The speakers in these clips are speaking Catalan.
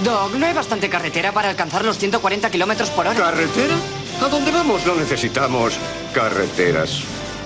Doc, ¿no hay bastante carretera para alcanzar los 140 kilómetros por hora? ¿Carretera? ¿A dónde vamos no necesitamos carreteras?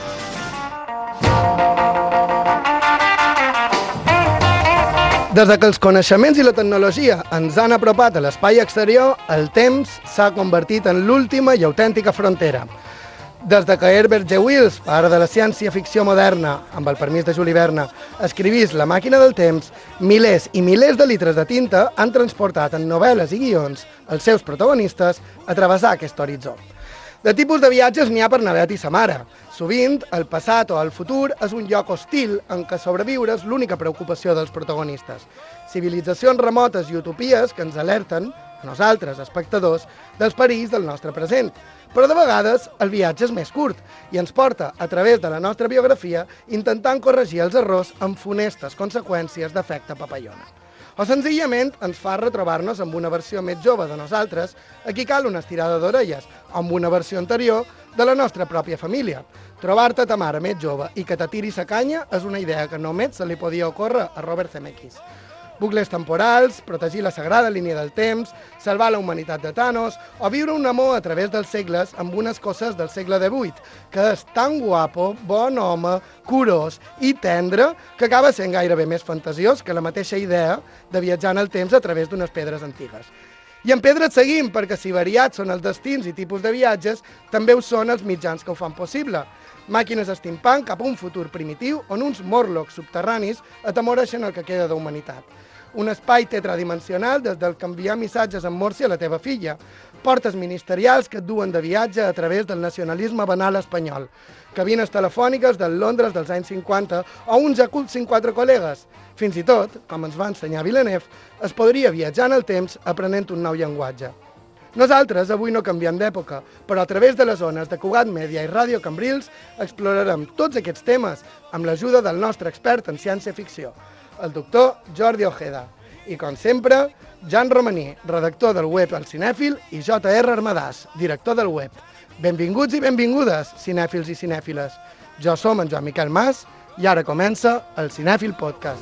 Des que els coneixements i la tecnologia ens han apropat a l'espai exterior, el temps s'ha convertit en l'última i autèntica frontera. Des que Herbert G. Wells, pare de la ciència-ficció moderna, amb el permís de Juli Verne, escrivís La màquina del temps, milers i milers de litres de tinta han transportat en novel·les i guions els seus protagonistes a travessar aquest horitzó. De tipus de viatges n'hi ha per Navet i sa mare. Sovint, el passat o el futur és un lloc hostil en què sobreviure és l'única preocupació dels protagonistes. Civilitzacions remotes i utopies que ens alerten, a nosaltres, espectadors, dels perills del nostre present. Però de vegades el viatge és més curt i ens porta, a través de la nostra biografia, intentant corregir els errors amb funestes conseqüències d'efecte papallona. O senzillament ens fa retrobar-nos amb una versió més jove de nosaltres, a qui cal una estirada d'orelles, o amb una versió anterior de la nostra pròpia família. Trobar-te ta mare més jove i que te tiri sa canya és una idea que només se li podia ocórrer a Robert Zemeckis. Bucles temporals, protegir la sagrada línia del temps, salvar la humanitat de Thanos o viure un amor a través dels segles amb unes coses del segle XVIII, que és tan guapo, bon home, curós i tendre que acaba sent gairebé més fantasiós que la mateixa idea de viatjar en el temps a través d'unes pedres antigues. I en pedres seguim, perquè si variats són els destins i tipus de viatges, també ho són els mitjans que ho fan possible. Màquines steampunk cap a un futur primitiu on uns Morlocks subterranis atemoreixen el que queda d'humanitat. Un espai tetradimensional des del que enviar missatges en morsi a la teva filla. Portes ministerials que et duen de viatge a través del nacionalisme banal espanyol. Cabines telefòniques del Londres dels anys 50 o uns Yakult 54 col·legues. Fins i tot, com ens va ensenyar Villeneuve, es podria viatjar en el temps aprenent un nou llenguatge. Nosaltres avui no canviem d'època, però a través de les ones de Cugat Mèdia i Ràdio Cambrils explorarem tots aquests temes amb l'ajuda del nostre expert en ciència-ficció, el doctor Jordi Ojeda. I, com sempre, Jan Romaní, redactor del web El Cinèfil, i J.R. Armadàs, director del web. Benvinguts i benvingudes, cinèfils i cinèfiles. Jo som en Joan Miquel Mas i ara comença el Cinèfil Podcast.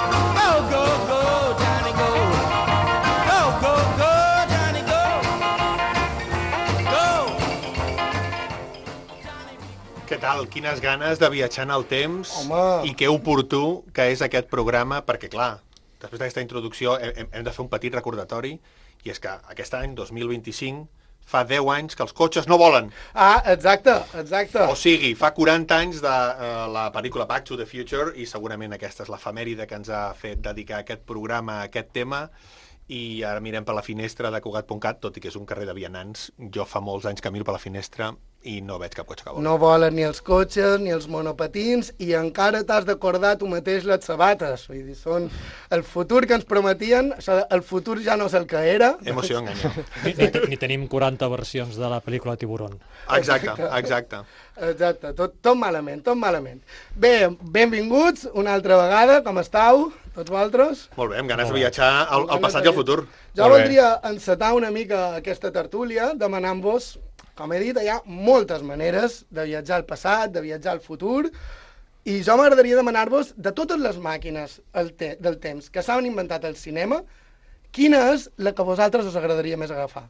Què tal? Quines ganes de viatjar en el temps. Home. I que oportú que és aquest programa, perquè, clar, després d'aquesta introducció hem de fer un petit recordatori, i és que aquest any, 2025, fa 10 anys que els cotxes no volen. Ah, exacte. O sigui, fa 40 anys de la pel·lícula Back to the Future, i segurament aquesta és l'efemèride que ens ha fet dedicar aquest programa a aquest tema, i ara mirem per la finestra de Cugat.cat, tot i que és un carrer de vianants. Jo fa molts anys que miro per la finestra i no veig cap cotxe que vol. No volen ni els cotxes ni els monopatins i encara t'has d'acordar tu mateix les sabates. Vull dir, són el futur que ens prometien, el futur ja no és el que era. Emoció enganya. Ni tenim 40 versions de la pel·lícula Tiburón. Exacte. Tot malament. Bé, benvinguts una altra vegada, com estàu, tots vosaltres? Molt bé, amb ganes de viatjar al passat i al futur. Jo voldria encetar una mica aquesta tertúlia demanant-vos, com he dit, hi ha moltes maneres de viatjar al passat, de viatjar al futur, i jo m'agradaria demanar-vos, de totes les màquines del temps que s'han inventat al cinema, quina és la que a vosaltres us agradaria més agafar?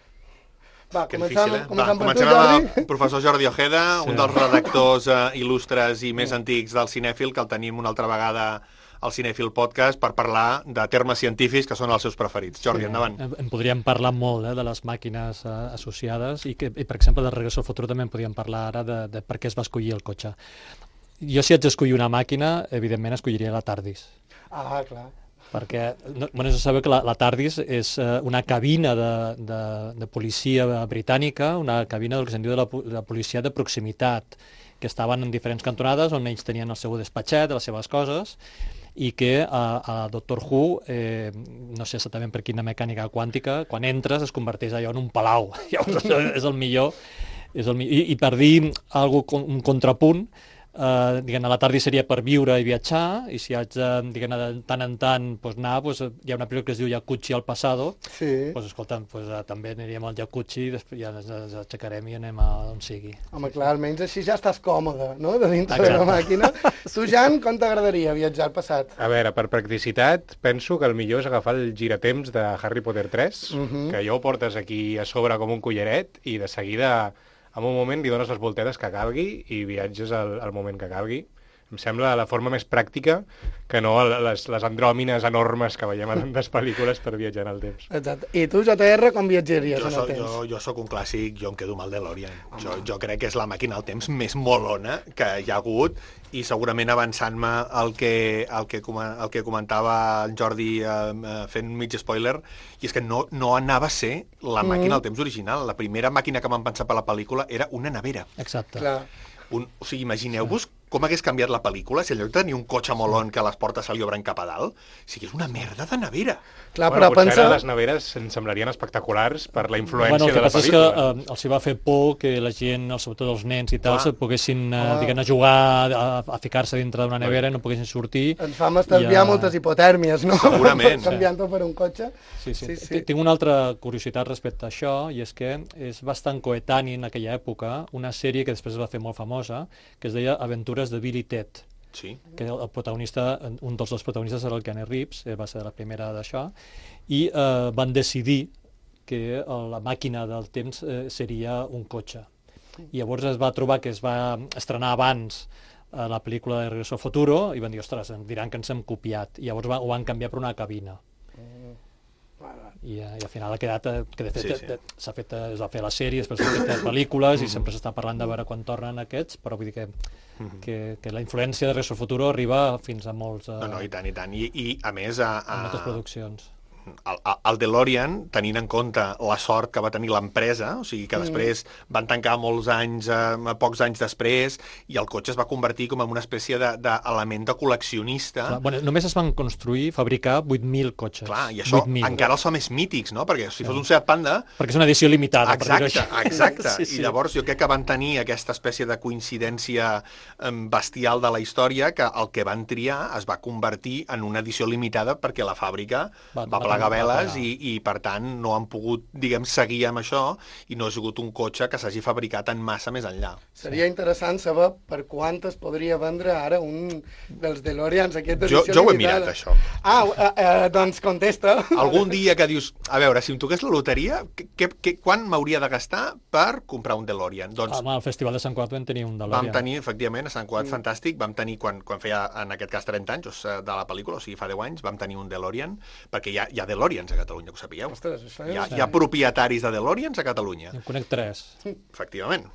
Va, comencem per tu, Jordi. El professor Jordi Ojeda, un dels redactors il·lustres i més antics del Cinèfil, que el tenim una altra vegada al Cinèfil Podcast per parlar de termes científics que són els seus preferits. Jordi, endavant. En podríem parlar molt de les màquines associades i, per exemple, de Regreso al futur també en podríem parlar ara de per què es va escollir el cotxe. Jo, si haig d'escollir una màquina, evidentment escolliria la TARDIS. Ah, clar. Perquè, bueno, se sabe que la TARDIS és una cabina de policia britànica, una cabina del que se'n diu de la policia de proximitat, que estaven en diferents cantonades on ells tenien el seu despatxet, les seves coses, i que a Doctor Who, no sé exactament per quina mecànica quàntica, quan entres es converteix allò en un palau. Llavors, això és el millor. I per dir un contrapunt, diguem-ne, la TARDIS seria per viure i viatjar, i si haig de, diguem-ne, de tant en tant anar, hi ha una pel·lícula que es diu Jacuzzi al Passado, escolta'm, també aniríem al Jacuzzi i després ja ens aixecarem i anem a on sigui. Home, clar, almenys així ja estàs còmode, no?, de dintre de la màquina. Tu, Jan, com t'agradaria viatjar al passat? A veure, per practicitat, penso que el millor és agafar el giratemps de Harry Potter 3, que ja ho portes aquí a sobre com un collaret i de seguida, en un moment, li dones les voltetes que calgui i viatges al moment que calgui. Em sembla la forma més pràctica que no les andròmines enormes que veiem en tantes pel·lícules per viatjar en el temps. Exacte. I tu, JR, com viatjaries en el temps? Jo sóc un clàssic, jo em quedo amb el DeLorean. Jo crec que és la màquina del temps més molona que hi ha hagut i segurament avançant-me el que comentava el Jordi fent mig spoiler, i és que no anava a ser la màquina del temps original. La primera màquina que van pensar per la pel·lícula era una nevera. Exacte. Clar. O sigui, imagineu-vos com hagués canviat la pel·lícula si en lloc de tenir un cotxe molon que les portes se li obren cap a dalt, o sigui, és una merda de nevera. Clar, bueno, però potser les neveres em semblarien espectaculars per la influència de la pel·lícula. El que passa és que els hi va fer por que la gent, sobretot els nens i tal, poguessin diguem-ne, jugar a ficar-se dintre d'una nevera i no poguessin sortir. Ens fa estalviar moltes hipotèrmies, no? Segurament. Canviant-ho per un cotxe. Sí. Tinc una altra curiositat respecte a això, i és que és bastant coetani en aquella època una sèrie que després es va fer molt famosa, que es deia Aventures de Bill i Ted. Sí. Que el protagonista, un dels dos protagonistes era el Keanu Reeves, va ser la primera d'això, i van decidir que la màquina del temps seria un cotxe. I llavors es va trobar que es va estrenar abans la pel·lícula de Regreso al Futuro i van dir, ostres, diran que ens hem copiat. I llavors ho van canviar per una cabina. I al final ha quedat que de fet es va fer la sèrie, després s'ha fet pel·lícules i sempre s'està parlant de veure quan tornen aquests, però vull dir que la influència de Regreso al Futuro arriba fins a molts... No, i tant. I a més... a moltes produccions. El DeLorean, tenint en compte la sort que va tenir l'empresa, o sigui que després van tancar molts anys, pocs anys després, i el cotxe es va convertir com en una espècie d'element de col·leccionista. Clar, bueno, només es van fabricar 8.000 cotxes. Clar, i això encara els fa més mítics, no? Perquè si fos un Seat Panda... Perquè és una edició limitada. Exacte. I llavors jo crec que van tenir aquesta espècie de coincidència bestial de la història que el que van triar es va convertir en una edició limitada perquè la fàbrica va plegar veles i per tant no han pogut, diguem, seguir amb això i no ha sigut un cotxe que s'hagi fabricat en massa més enllà. Seria interessant saber per quantes podria vendre ara un dels DeLoreans aquest edició limitada. Jo ho he mirat, això. Doncs contesta. Algun dia que dius, a veure, si em toqués la loteria, quan m'hauria de gastar per comprar un DeLorean? Doncs, al Festival de Sant Cugat vam tenir un DeLorean. Vam tenir, efectivament, a Sant Cugat fantàstic, vam tenir, quan feia, en aquest cas, 30 anys de la pel·lícula, o sigui, fa 10 anys, vam tenir un DeLorean, perquè hi ha DeLoreans a Catalunya, que ho sapigueu. Ostres, hi ha propietaris de DeLoreans a Catalunya. En conec 3. Efectivament.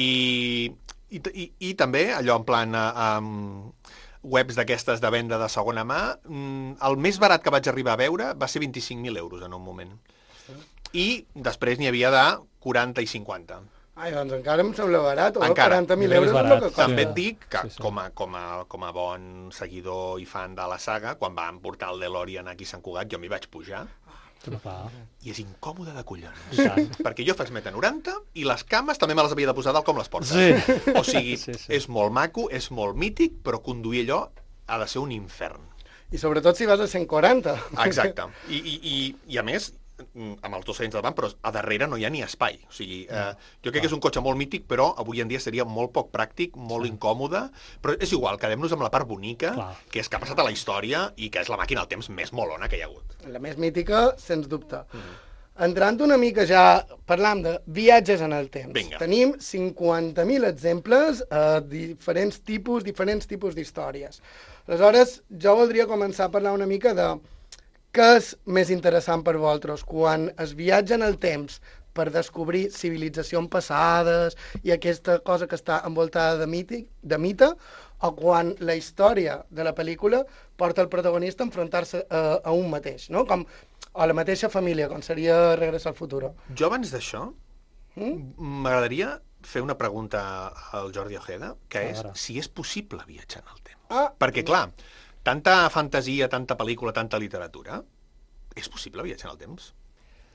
I també, allò en plan webs d'aquestes de venda de segona mà, el més barat que vaig arribar a veure va ser 25.000 euros en un moment. I després n'hi havia de 40 i 50. Ai, doncs encara em sembla barat, o 40.000 euros barat, és el que costa. També et dic que com a bon seguidor i fan de la saga, quan van portar el DeLorean aquí a Sant Cugat, jo m'hi vaig pujar. I és incòmode de collons. Perquè jo faig 1,90 m i les cames també me les havia de posar dalt com les portes. O sigui, és molt maco, és molt mític, però conduir allò ha de ser un infern. I sobretot si vas a 140. Exacte. I a més, amb els 2 anys davant, però a darrere no hi ha ni espai. O sigui, jo crec que és un cotxe molt mític, però avui en dia seria molt poc pràctic, molt incòmode, però és igual, quedem-nos amb la part bonica, que és que ha passat a la història i que és la màquina del temps més molona que hi ha hagut. La més mítica, sens dubte. Entrant una mica ja, parlam de viatges en el temps. Vinga. Tenim 50.000 exemples diferents tipus d'històries. Aleshores, jo voldria començar a parlar una mica de què és més interessant per vosaltres, quan es viatja en el temps per descobrir civilitzacions passades i aquesta cosa que està envoltada de mite, o quan la història de la pel·lícula porta el protagonista a enfrontar-se a un mateix, no? Com a la mateixa família, com seria Regreso al Futuro. Jo abans d'això m'agradaria fer una pregunta al Jordi Ojeda, que és si és possible viatjar en el temps. Perquè, clar, tanta fantasia, tanta pel·lícula, tanta literatura, és possible viatjar en el temps?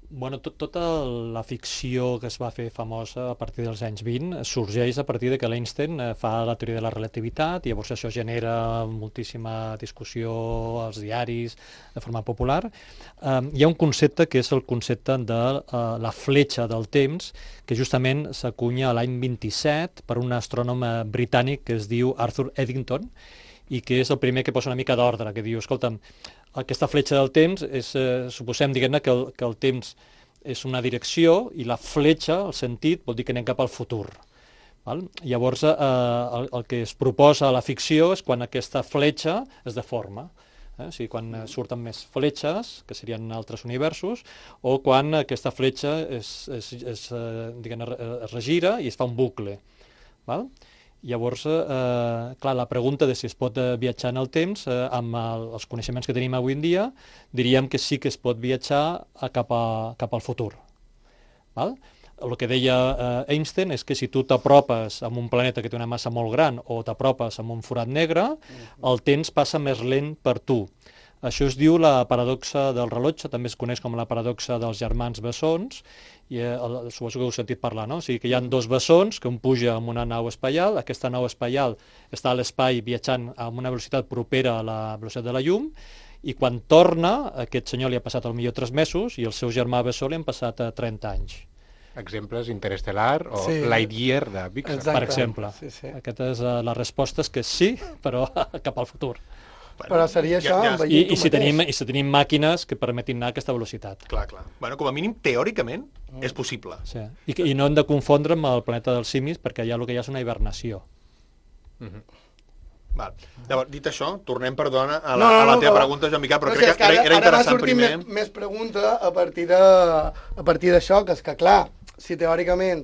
Bueno, tota la ficció que es va fer famosa a partir dels anys 20 sorgeix a partir de que l'Einstein fa la teoria de la relativitat i llavors això genera moltíssima discussió als diaris de forma popular. Hi ha un concepte que és el concepte de la fletxa del temps, que justament s'acunya a l'any 27 per un astrònom britànic que es diu Arthur Eddington, i que és el primer que posa una mica d'ordre, que diu, escolta'm, aquesta fletxa del temps és, suposem, diguem-ne, que el temps és una direcció i la fletxa, el sentit, vol dir que anem cap al futur. Val? Llavors, el que es proposa a la ficció és quan aquesta fletxa es deforma. O sigui, quan surten més fletxes, que serien altres universos, o quan aquesta fletxa es regira i es fa un bucle. Val? Llavors, clar, la pregunta de si es pot viatjar en el temps, amb els coneixements que tenim avui en dia, diríem que sí que es pot viatjar cap al futur. Val? El que deia Einstein és que si tu t'apropes a un planeta que té una massa molt gran o t'apropes a un forat negre, el temps passa més lent per tu. Això es diu la paradoxa del rellotge, també es coneix com la paradoxa dels germans bessons, i suposo que heu sentit parlar, no? O sigui que hi ha dos bessons que un puja amb una nau espacial, aquesta nau espacial està a l'espai viatjant amb una velocitat propera a la velocitat de la llum, i quan torna, aquest senyor li ha passat potser 3 mesos i el seu germà bessó li han passat 30 anys. Exemples, Interestelar o Lightyear de Pixar. Exacte. Per exemple. Sí. Aquesta és la resposta, és que sí, però cap al futur. Però seria això I si tenim màquines que permetin anar a aquesta velocitat. Clar. Bueno, com a mínim, teòricament, és possible. Sí. I no hem de confondre amb el planeta dels simis, perquè allà el que hi ha és una hibernació. Val. Llavors, dit això, tornem, perdona, a la teva pregunta, Joan Miquel, però crec que era interessant primer. Ara va sortir més pregunta a partir d'això, que és que, clar, si teòricament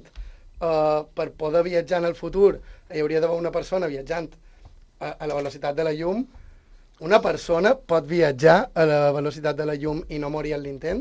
per poder viatjar en el futur hi hauria d'haver una persona viatjant a la velocitat de la llum, una persona pot viatjar a la velocitat de la llum i no morir en l'intent?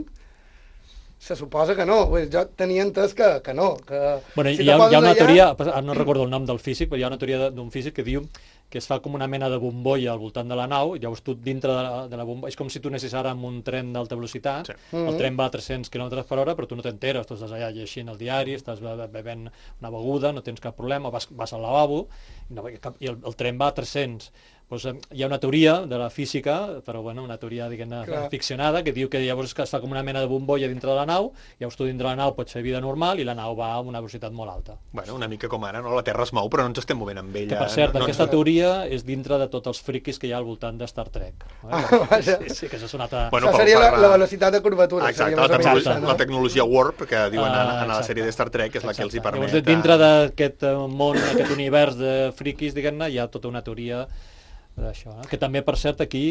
Se suposa que no. Jo tenia entès que no. Bueno, hi ha una teoria, no recordo el nom del físic, però hi ha una teoria d'un físic que diu que es fa com una mena de bombolla al voltant de la nau, i llavors tu dintre de la bombolla, és com si tu anessis ara amb un tren d'alta velocitat, el tren va a 300 km per hora, però tu no t'enteres, tu estàs allà llegint el diari, estàs bevent una beguda, no tens cap problema, vas al lavabo, i el tren va a 300. Doncs hi ha una teoria de la física, però bueno, una teoria ficcionada, que diu que llavors es fa com una mena de bombolla dintre de la nau, llavors tu dintre de la nau pots fer vida normal i la nau va a una velocitat molt alta. Bueno, una mica com ara, no? La Terra es mou, però no ens estem movent amb ella. Que, per cert, aquesta teoria és dintre de tots els friquis que hi ha al voltant de Star Trek. Sí, que això és una altra... Bueno, això seria la velocitat de curvatura. Exacte, la tecnologia warp, que diuen a la sèrie de Star Trek, és la que els hi permet... Llavors, dintre d'aquest món, aquest univers de friquis, diguem-ne, hi ha tota una teoria d'això, que també, per cert, aquí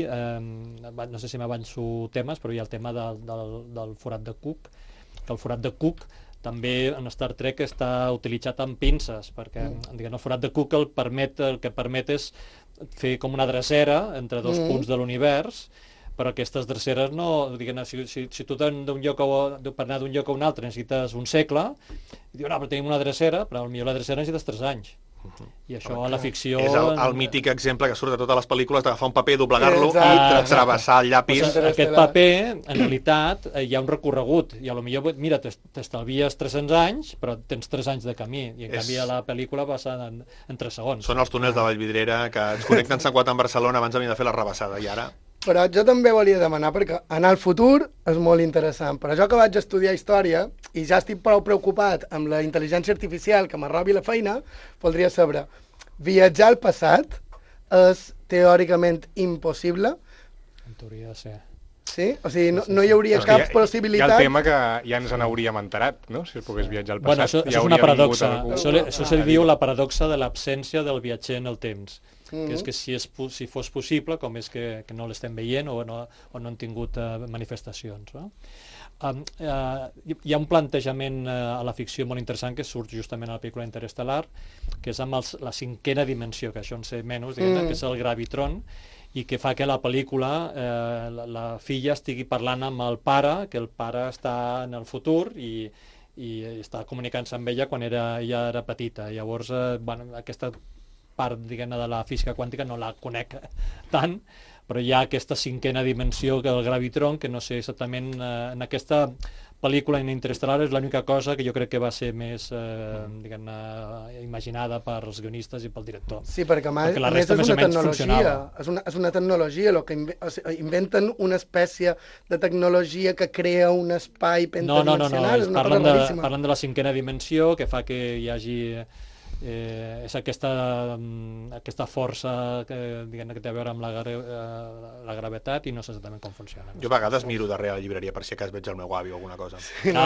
no sé si m'avanço temes, però hi ha el tema del forat de Cook, que el forat de Cook també en Star Trek està utilitzat amb pinces, perquè el forat de Cook el que permet és fer com una drecera entre dos punts de l'univers, però aquestes dreceres no, diguem-ne, si tu per anar d'un lloc a un altre necessites un segle, diu, no, però tenim una drecera, però potser la drecera necessites 3 anys. I això a la ficció... És el mític exemple que surt de totes les pel·lícules d'agafar un paper, doblegar-lo i travessar el llapis. Aquest paper, en realitat, hi ha un recorregut, i potser, mira, t'estalvies 300 anys, però tens 3 anys de camí, i en canvi a la pel·lícula passa en 3 segons. Són els túnels de Vallvidrera que ens connecten Sant Cugat amb Barcelona abans de venir a fer la rebassada, i ara... Però jo també volia demanar, perquè anar al futur és molt interessant, però jo que vaig estudiar història i ja estic prou preocupat amb la intel·ligència artificial que m'arrobi la feina, voldria saber, viatjar al passat és teòricament impossible? En teoria, sí. Sí? O sigui, no hi hauria cap possibilitat... Hi ha el tema que ja ens n'hauríem enterat, no?, si es pogués viatjar al passat. Bueno, això és una paradoxa. Això se diu la paradoxa de l'absència del viatger en el temps. Que és que si fos possible, com és que no l'estem veient o no han tingut manifestacions. No? Hi ha un plantejament a la ficció molt interessant que surt justament a la pel·lícula Interestelar, que és amb la 5ª dimensió, que això en sé menys, que és el gravitron, i que fa que la pel·lícula la filla estigui parlant amb el pare, que el pare està en el futur i està comunicant-se amb ella quan ella era petita. Llavors, aquesta part, diguem-ne, de la física quàntica no la conec tant, però hi ha aquesta cinquena dimensió que el Gravitron, que no sé exactament en aquesta pel·lícula Interestelar és l'única cosa que jo crec que va ser més imaginada pels guionistes i pel director. Sí, perquè a més és una tecnologia, el que inventen una espècie de tecnologia que crea un espai pentadimensional. No, parlen de la cinquena dimensió, que fa que hi hagi és aquesta força que té a veure amb la gravetat i no sé exactament com funciona. Jo a vegades miro darrere la llibreria per si a cas veig el meu avi o alguna cosa.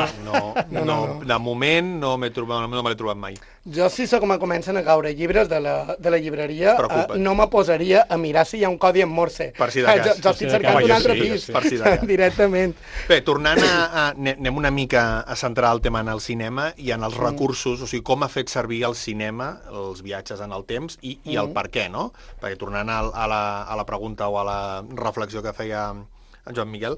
De moment no me l'he trobat mai. Jo si comencen a caure llibres de la llibreria no me posaria a mirar si hi ha un codi en Morse. Per si de cas. Jo estic cercant un altre pis directament. Bé, tornant anem una mica a centrar el tema en el cinema i en els recursos, o sigui, com ha fet servir el cinema els viatges en el temps i el per què, no? Perquè tornant a la pregunta o a la reflexió que feia en Joan Miguel,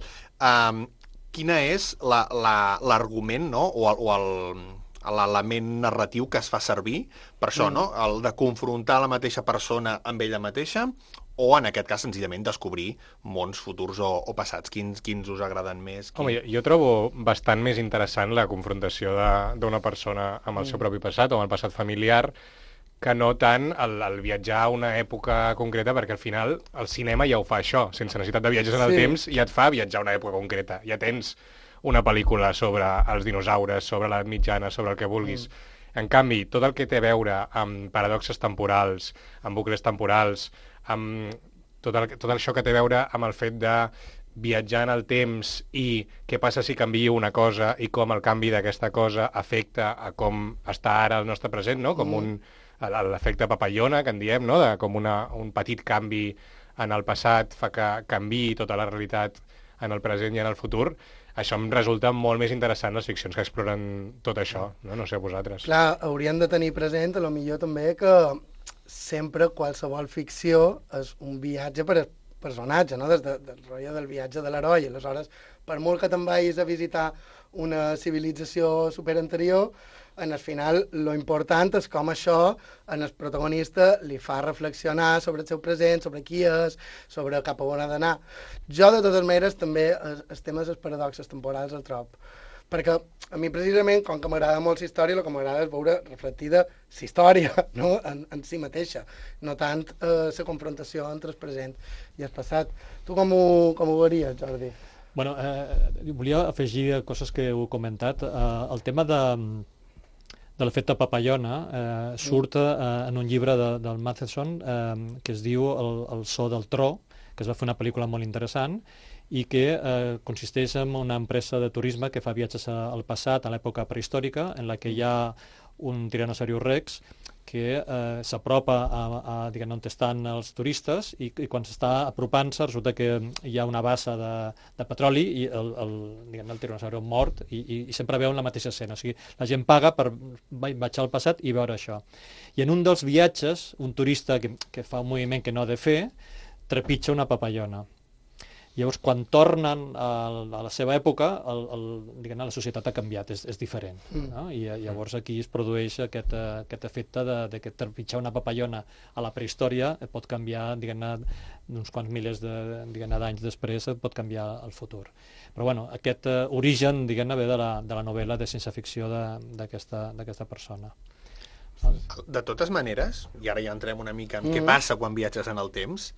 quina és l'argument, no? O l'element narratiu que es fa servir per això, no? El de confrontar la mateixa persona amb ella mateixa o, en aquest cas, senzillament descobrir mons futurs o passats. Quins us agraden més? Home, jo trobo bastant més interessant la confrontació d'una persona amb el seu propi passat o amb el passat familiar que no tant el viatjar a una època concreta, perquè al final el cinema ja ho fa això, sense necessitat de viatges en el temps, ja et fa viatjar a una època concreta. Ja tens una pel·lícula sobre els dinosaures, sobre l'edat mitjana, sobre el que vulguis. En canvi, tot el que té a veure amb paradoxes temporals, amb bucles temporals, amb tot això que té a veure amb el fet de viatjar en el temps i què passa si canvia una cosa i com el canvi d'aquesta cosa afecta a com està ara el nostre present, no? Com l'efecte papallona, que en diem, no? Com un petit canvi en el passat fa que canviï tota la realitat en el present i en el futur. Això em resulta molt més interessant les ficcions que exploren tot això, no? No sé, vosaltres. Clar, hauríem de tenir present, a lo millor també, que sempre qualsevol ficció és un viatge per personatge, no? Des del rotllo del viatge de l'heroi. Aleshores, per molt que te'n vagis a visitar una civilització superanterior, en el final, lo important és com això en el protagonista li fa reflexionar sobre el seu present, sobre qui és, sobre cap a on ha d'anar. Jo, de totes maneres, també els temes dels paradoxes temporals el trobo. Perquè a mi, precisament, com que m'agrada molt la història, el que m'agrada és veure reflectida la història, no? en si mateixa, no tant la confrontació entre el present i el passat. Tu com ho veuries, Jordi? Bueno, volia afegir coses que heu comentat. El tema de l'efecte papallona surt en un llibre del Matheson que es diu El so del tro, que es va fer una pel·lícula molt interessant i que consisteix en una empresa de turisme que fa viatges al passat, a l'època prehistòrica, en la que hi ha un Tyrannosaurus Rex que s'apropa a on estan els turistes i quan s'està apropant-se resulta que hi ha una bassa de petroli i el Tyrannosaurus mort i sempre veuen la mateixa escena. O sigui, la gent paga per baixar al passat i veure això. I en un dels viatges, un turista que fa un moviment que no ha de fer, trepitja una papallona. Llavors, quan tornen a la seva època, la societat ha canviat, és diferent. No? I llavors aquí es produeix aquest efecte de que trepitjar una papallona a la prehistòria et pot canviar, d'uns quants milers d'anys després, et pot canviar el futur. Però bueno, aquest origen, ve de la novel·la de ciència-ficció d'aquesta persona. De totes maneres, i ara ja entrem una mica en què passa quan viatges en el temps,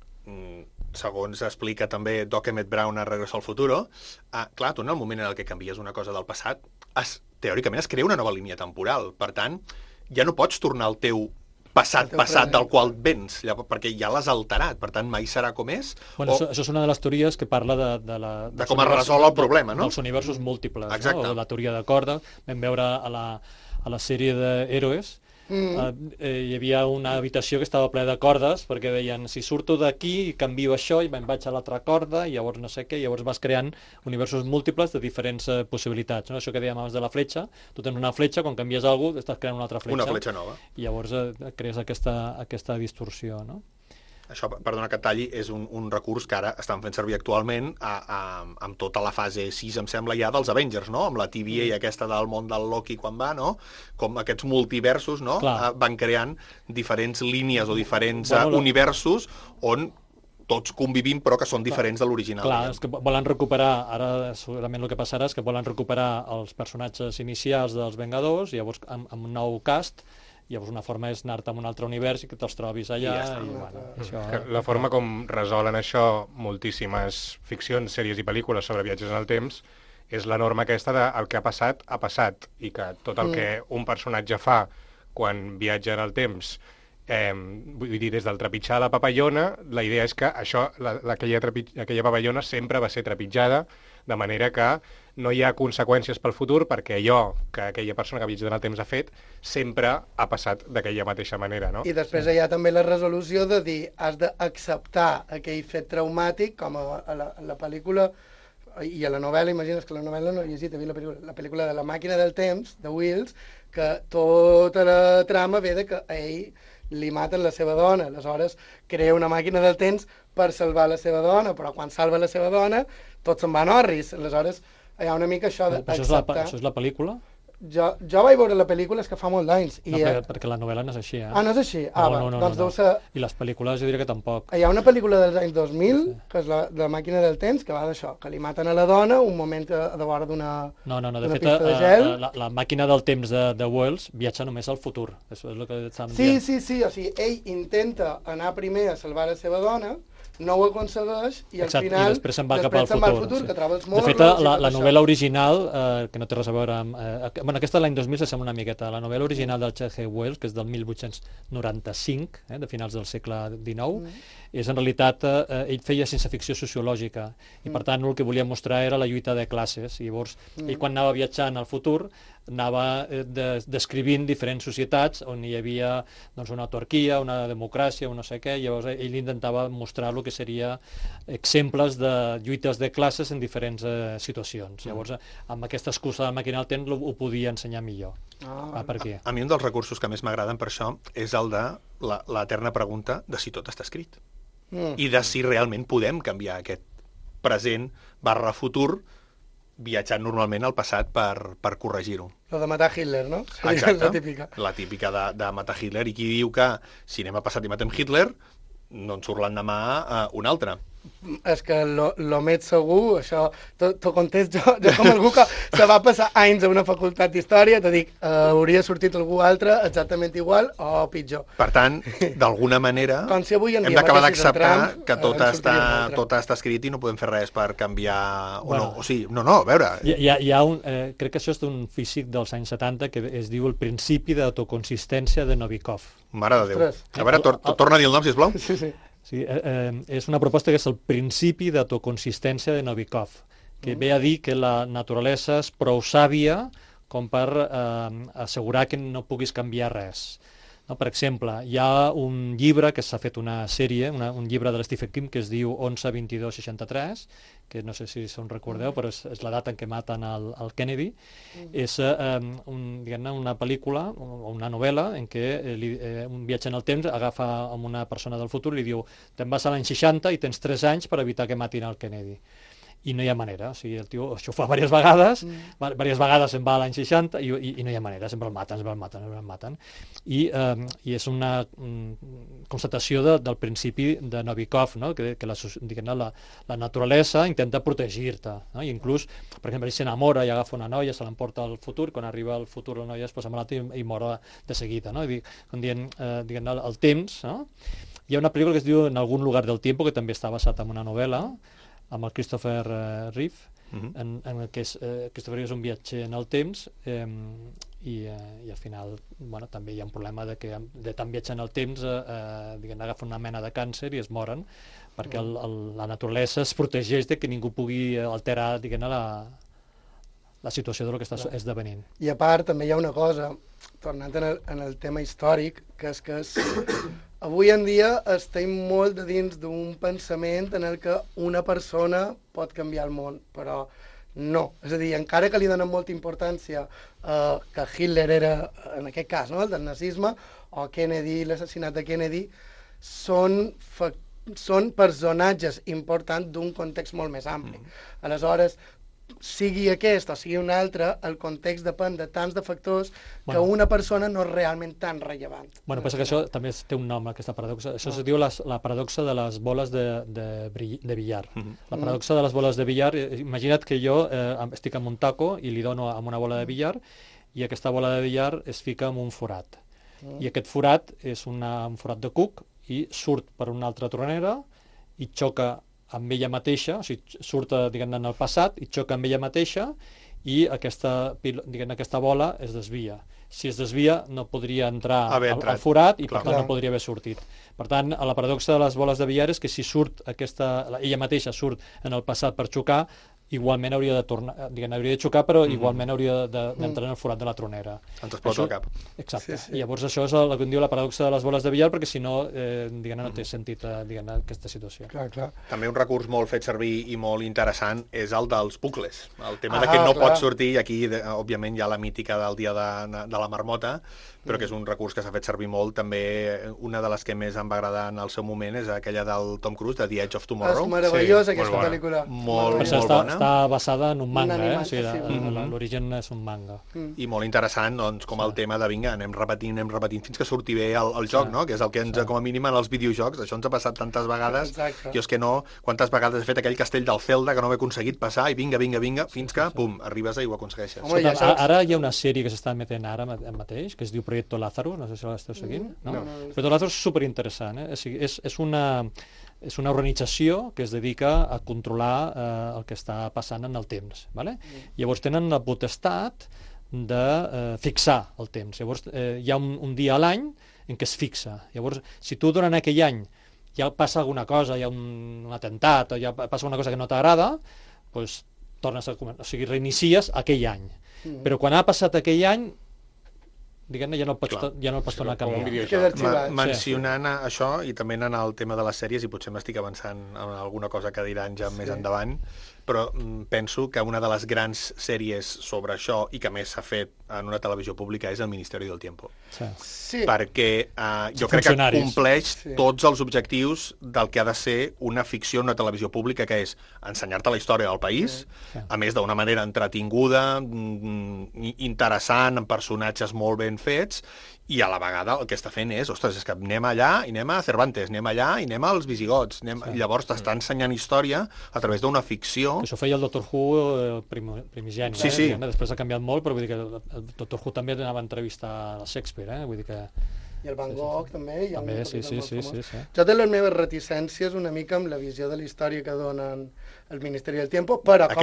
segons explica també Doc Emmett Brown a Regreso al Futuro, clar, tu en el moment en el que canvies una cosa del passat, teòricament es crea una nova línia temporal. Per tant, ja no pots tornar al teu passat del qual vens, perquè ja l'has alterat, per tant mai serà com és. Bueno, això és una de les teories que parla de com es resol el problema, no? Dels universos múltiples, exacte. No? O la teoria de corda. Vam veure a la sèrie d'Héroes, hi havia una habitació que estava plena de cordes perquè deien, si surto d'aquí canvio això i me'n vaig a l'altra corda i llavors no sé què, llavors vas creant universos múltiples de diferents possibilitats, no? Això que dèiem abans de la fletxa, tu tens una fletxa, quan canvies alguna cosa estàs creant una altra fletxa. Una fletxa nova. I llavors crees aquesta distorsió, no? Això, perdona que et talli, és un recurs que ara estan fent servir actualment amb tota la fase 6, em sembla, ja dels Avengers, no? Amb la TVA aquesta del món del Loki quan va, no? Com aquests multiversos, no? Van creant diferents línies o diferents universos on tots convivim però que són diferents de l'original. Clar, és que volen recuperar, ara segurament el que passarà és que volen recuperar els personatges inicials dels Vengadors, i llavors amb un nou cast, llavors una forma és anar-te a un altre univers i que te'ls trobis allà. Això... La forma com resolen això moltíssimes ficcions, sèries i pel·lícules sobre viatges en el temps és la norma aquesta de el que ha passat, i que tot el que un personatge fa quan viatja en el temps, vull dir, des del trepitjar la papallona, la idea és que aquella papallona sempre va ser trepitjada, de manera que no hi ha conseqüències pel futur perquè allò que aquella persona que viatja en el temps ha fet sempre ha passat d'aquella mateixa manera, no? I després hi ha també la resolució de dir has d'acceptar aquell fet traumàtic, com a la pel·lícula i a la novel·la. Imagines que la novel·la no he llegit, he vist la pel·lícula de La màquina del temps, de Wills, que tota la trama ve de que a ell li maten la seva dona, aleshores crea una màquina del temps per salvar la seva dona, però quan salva la seva dona tot se'n va en orris, aleshores hi ha una mica això d'acceptar... Això és la pel·lícula? Jo vaig veure la pel·lícula, és que fa molt d'anys. No, perquè la novel·la no és així, Ah, no és així? Doncs deu ser... I les pel·lícules jo diria que tampoc. Hi ha una pel·lícula dels anys 2000, que és la màquina del temps, que va d'això, que li maten a la dona un moment a de vora d'una pista de gel. La màquina del temps de Wells viatja només al futur. Això és el que estàvem dient. Sí, o sigui, ell intenta anar primer a salvar la seva dona, no ho aconsegueix i al final i després se'n va cap al futur, que troba els morros... De fet, la novel·la original, que no té res a veure amb... aquesta de l'any 2000 s'assembla una miqueta. La novel·la original del H.G. Wells, que és del 1895, de finals del segle XIX, és en realitat... ell feia ciència-ficció sociològica i per tant el que volia mostrar era la lluita de classes. I llavors, ell quan anava viatjant al futur anava descrivint diferents societats on hi havia una autarquia, una democràcia, un no sé què, i llavors ell intentava mostrar el que seria exemples de lluites de classes en diferents situacions. Llavors, amb aquesta excusa de la màquina del temps ho podia ensenyar millor. Per què? A mi un dels recursos que més m'agraden per això és el de l'eterna pregunta de si tot està escrit. I de si realment podem canviar aquest present / futur viatjant normalment al passat per corregir-ho. Lo de matar Hitler, no? Exacte, la típica de matar Hitler. I qui diu que si anem al passat i matem Hitler, no en surt l'endemà un altre. És que lo més segur, això, t'ho contesto jo com algú que se va passar anys a una facultat d'història, t'ho dic, hauria sortit algú altre exactament igual o pitjor. Per tant, d'alguna manera, hem d'acabar d'acceptar que tot està escrit i no podem fer res per canviar o no. O sigui, no, a veure... Hi ha crec que això és d'un físic dels anys 70 que es diu el principi d'autoconsistència de Novikov. Mare de Déu. A veure, torna a dir el nom, sisplau. Sí. Sí, és una proposta que és el principi d'autoconsistència de Novikov, que ve a dir que la naturalesa és prou sàvia com per assegurar que no puguis canviar res. No, per exemple, hi ha un llibre que s'ha fet una sèrie, un llibre de l'Stephen King que es diu 11-22-63, que no sé si se'n recordeu, però és la data en què maten el Kennedy. És una pel·lícula o una novel·la en què un viatge en el temps agafa amb una persona del futur i li diu te'n vas a l'any 60 i tens 3 anys per evitar que matin el Kennedy. I no hi ha manera, o sigui, el tio això ho fa diverses vegades se'n va a l'any 60 i no hi ha manera, sempre el maten. I és una constatació del principi de Novikov, no? que la naturalesa intenta protegir-te, no? I inclús, per exemple, ell s'enamora i agafa una noia, se l'emporta al futur, quan arriba al futur la noia es posa malalta i mor de seguida, no? Com dient, el temps, no? Hi ha una pel·lícula que es diu En algun lugar del tiempo, que també està basat en una novel·la, amb el Christopher Reeve, en què Christopher Reeve és un viatger en el temps i al final també hi ha un problema de tant viatjar en el temps agafen una mena de càncer i es moren perquè la naturalesa es protegeix de que ningú pugui alterar la situació del que està esdevenint. I a part també hi ha una cosa, tornant en el tema històric, que és que avui en dia estem molt de dins d'un pensament en el que una persona pot canviar el món, però no. És a dir, encara que li donen molta importància que Hitler era, en aquest cas, no, el del nazisme, o Kennedy, l'assassinat de Kennedy, són personatges importants d'un context molt més ampli. Aleshores, sigui aquest o sigui un altre, el context depèn de tants de factors que una persona no és realment tan rellevant. Bueno, pensa que això també té un nom, aquesta paradoxa. Això es diu la paradoxa de les boles de billar. La paradoxa de les boles de billar, imagina't que jo estic amb un taco i li dono amb una bola de billar i aquesta bola de billar es fica en un forat. I aquest forat és un forat de cuc i surt per una altra tronera i xoca amb ella mateixa, o sigui, surt diguem-ne en el passat i xoca amb ella mateixa i aquesta bola es desvia. Si es desvia no podria entrar al forat i per tant no podria haver sortit. Per tant, la paradoxa de les boles de billar és que si surt ella mateixa surt en el passat per xocar, igualment hauria de tornar, hauria de xocar, però igualment hauria d'entrar en el forat de la tronera. Ens explota el cap. Exacte. Sí. I llavors això és el que en diu la paradoxa de les boles de billar, perquè si no, no té sentit aquesta situació. Clar. També un recurs molt fet servir i molt interessant és el dels bucles. El tema de que no pot sortir, i aquí, òbviament, hi ha la mítica del dia de la marmota, però que és un recurs que s'ha fet servir molt. També una de les que més em va agradar en el seu moment és aquella del Tom Cruise, de The Edge of Tomorrow. És meravellosa aquesta pel·lícula. Molt bona. Està basada en un manga, o sigui, l'origen és un manga. I molt interessant, doncs, com el tema de vinga, anem repetint fins que surti bé el joc, no? Que és el que ens, com a mínim, en els videojocs, això ens ha passat tantes vegades. Jo és que no, quantes vegades he fet aquell castell del Zelda que no he aconseguit passar i vinga, fins que, pum, arribes i ho aconsegueixes. Ara hi ha una sèrie que s'està emetent ara mateix, que es diu Proyecto Lázaro, no sé si l'esteu seguint. Proyecto Lázaro és superinteressant, és una organització que es dedica a controlar el que està passant en el temps. Llavors tenen la potestat de fixar el temps. Llavors hi ha un dia a l'any en què es fixa. Llavors, si tu durant aquell any ja passa alguna cosa, hi ha un atemptat o ja passa una cosa que no t'agrada, doncs tornes a començar, o sigui, reinicies aquell any. Però quan ha passat aquell any, diguem-ne, ja no el pots tornar a canviar. Mencionant això, i també en el tema de les sèries, i potser m'estic avançant en alguna cosa que diran ja més endavant, però penso que una de les grans sèries sobre això, i que més s'ha fet en una televisió pública, és El Ministeri del Tiempo. Sí. Perquè jo crec que compleix tots els objectius del que ha de ser una ficció en una televisió pública, que és ensenyar-te la història del país, a més d'una manera entretinguda, interessant, amb personatges molt ben fets, i a la vegada el que està fent és, ostres, és que anem allà i anem a Cervantes, anem allà i anem als visigots, llavors t'està ensenyant història a través d'una ficció. Això feia el Doctor Who primigeni, després ha canviat molt, però vull dir que el Doctor Who també anava a entrevistar a Shakespeare, vull dir que... I el Van Gogh també. També, sí. Jo té les meves reticències una mica amb la visió de la història que donen el Ministeri del Tiempo, però com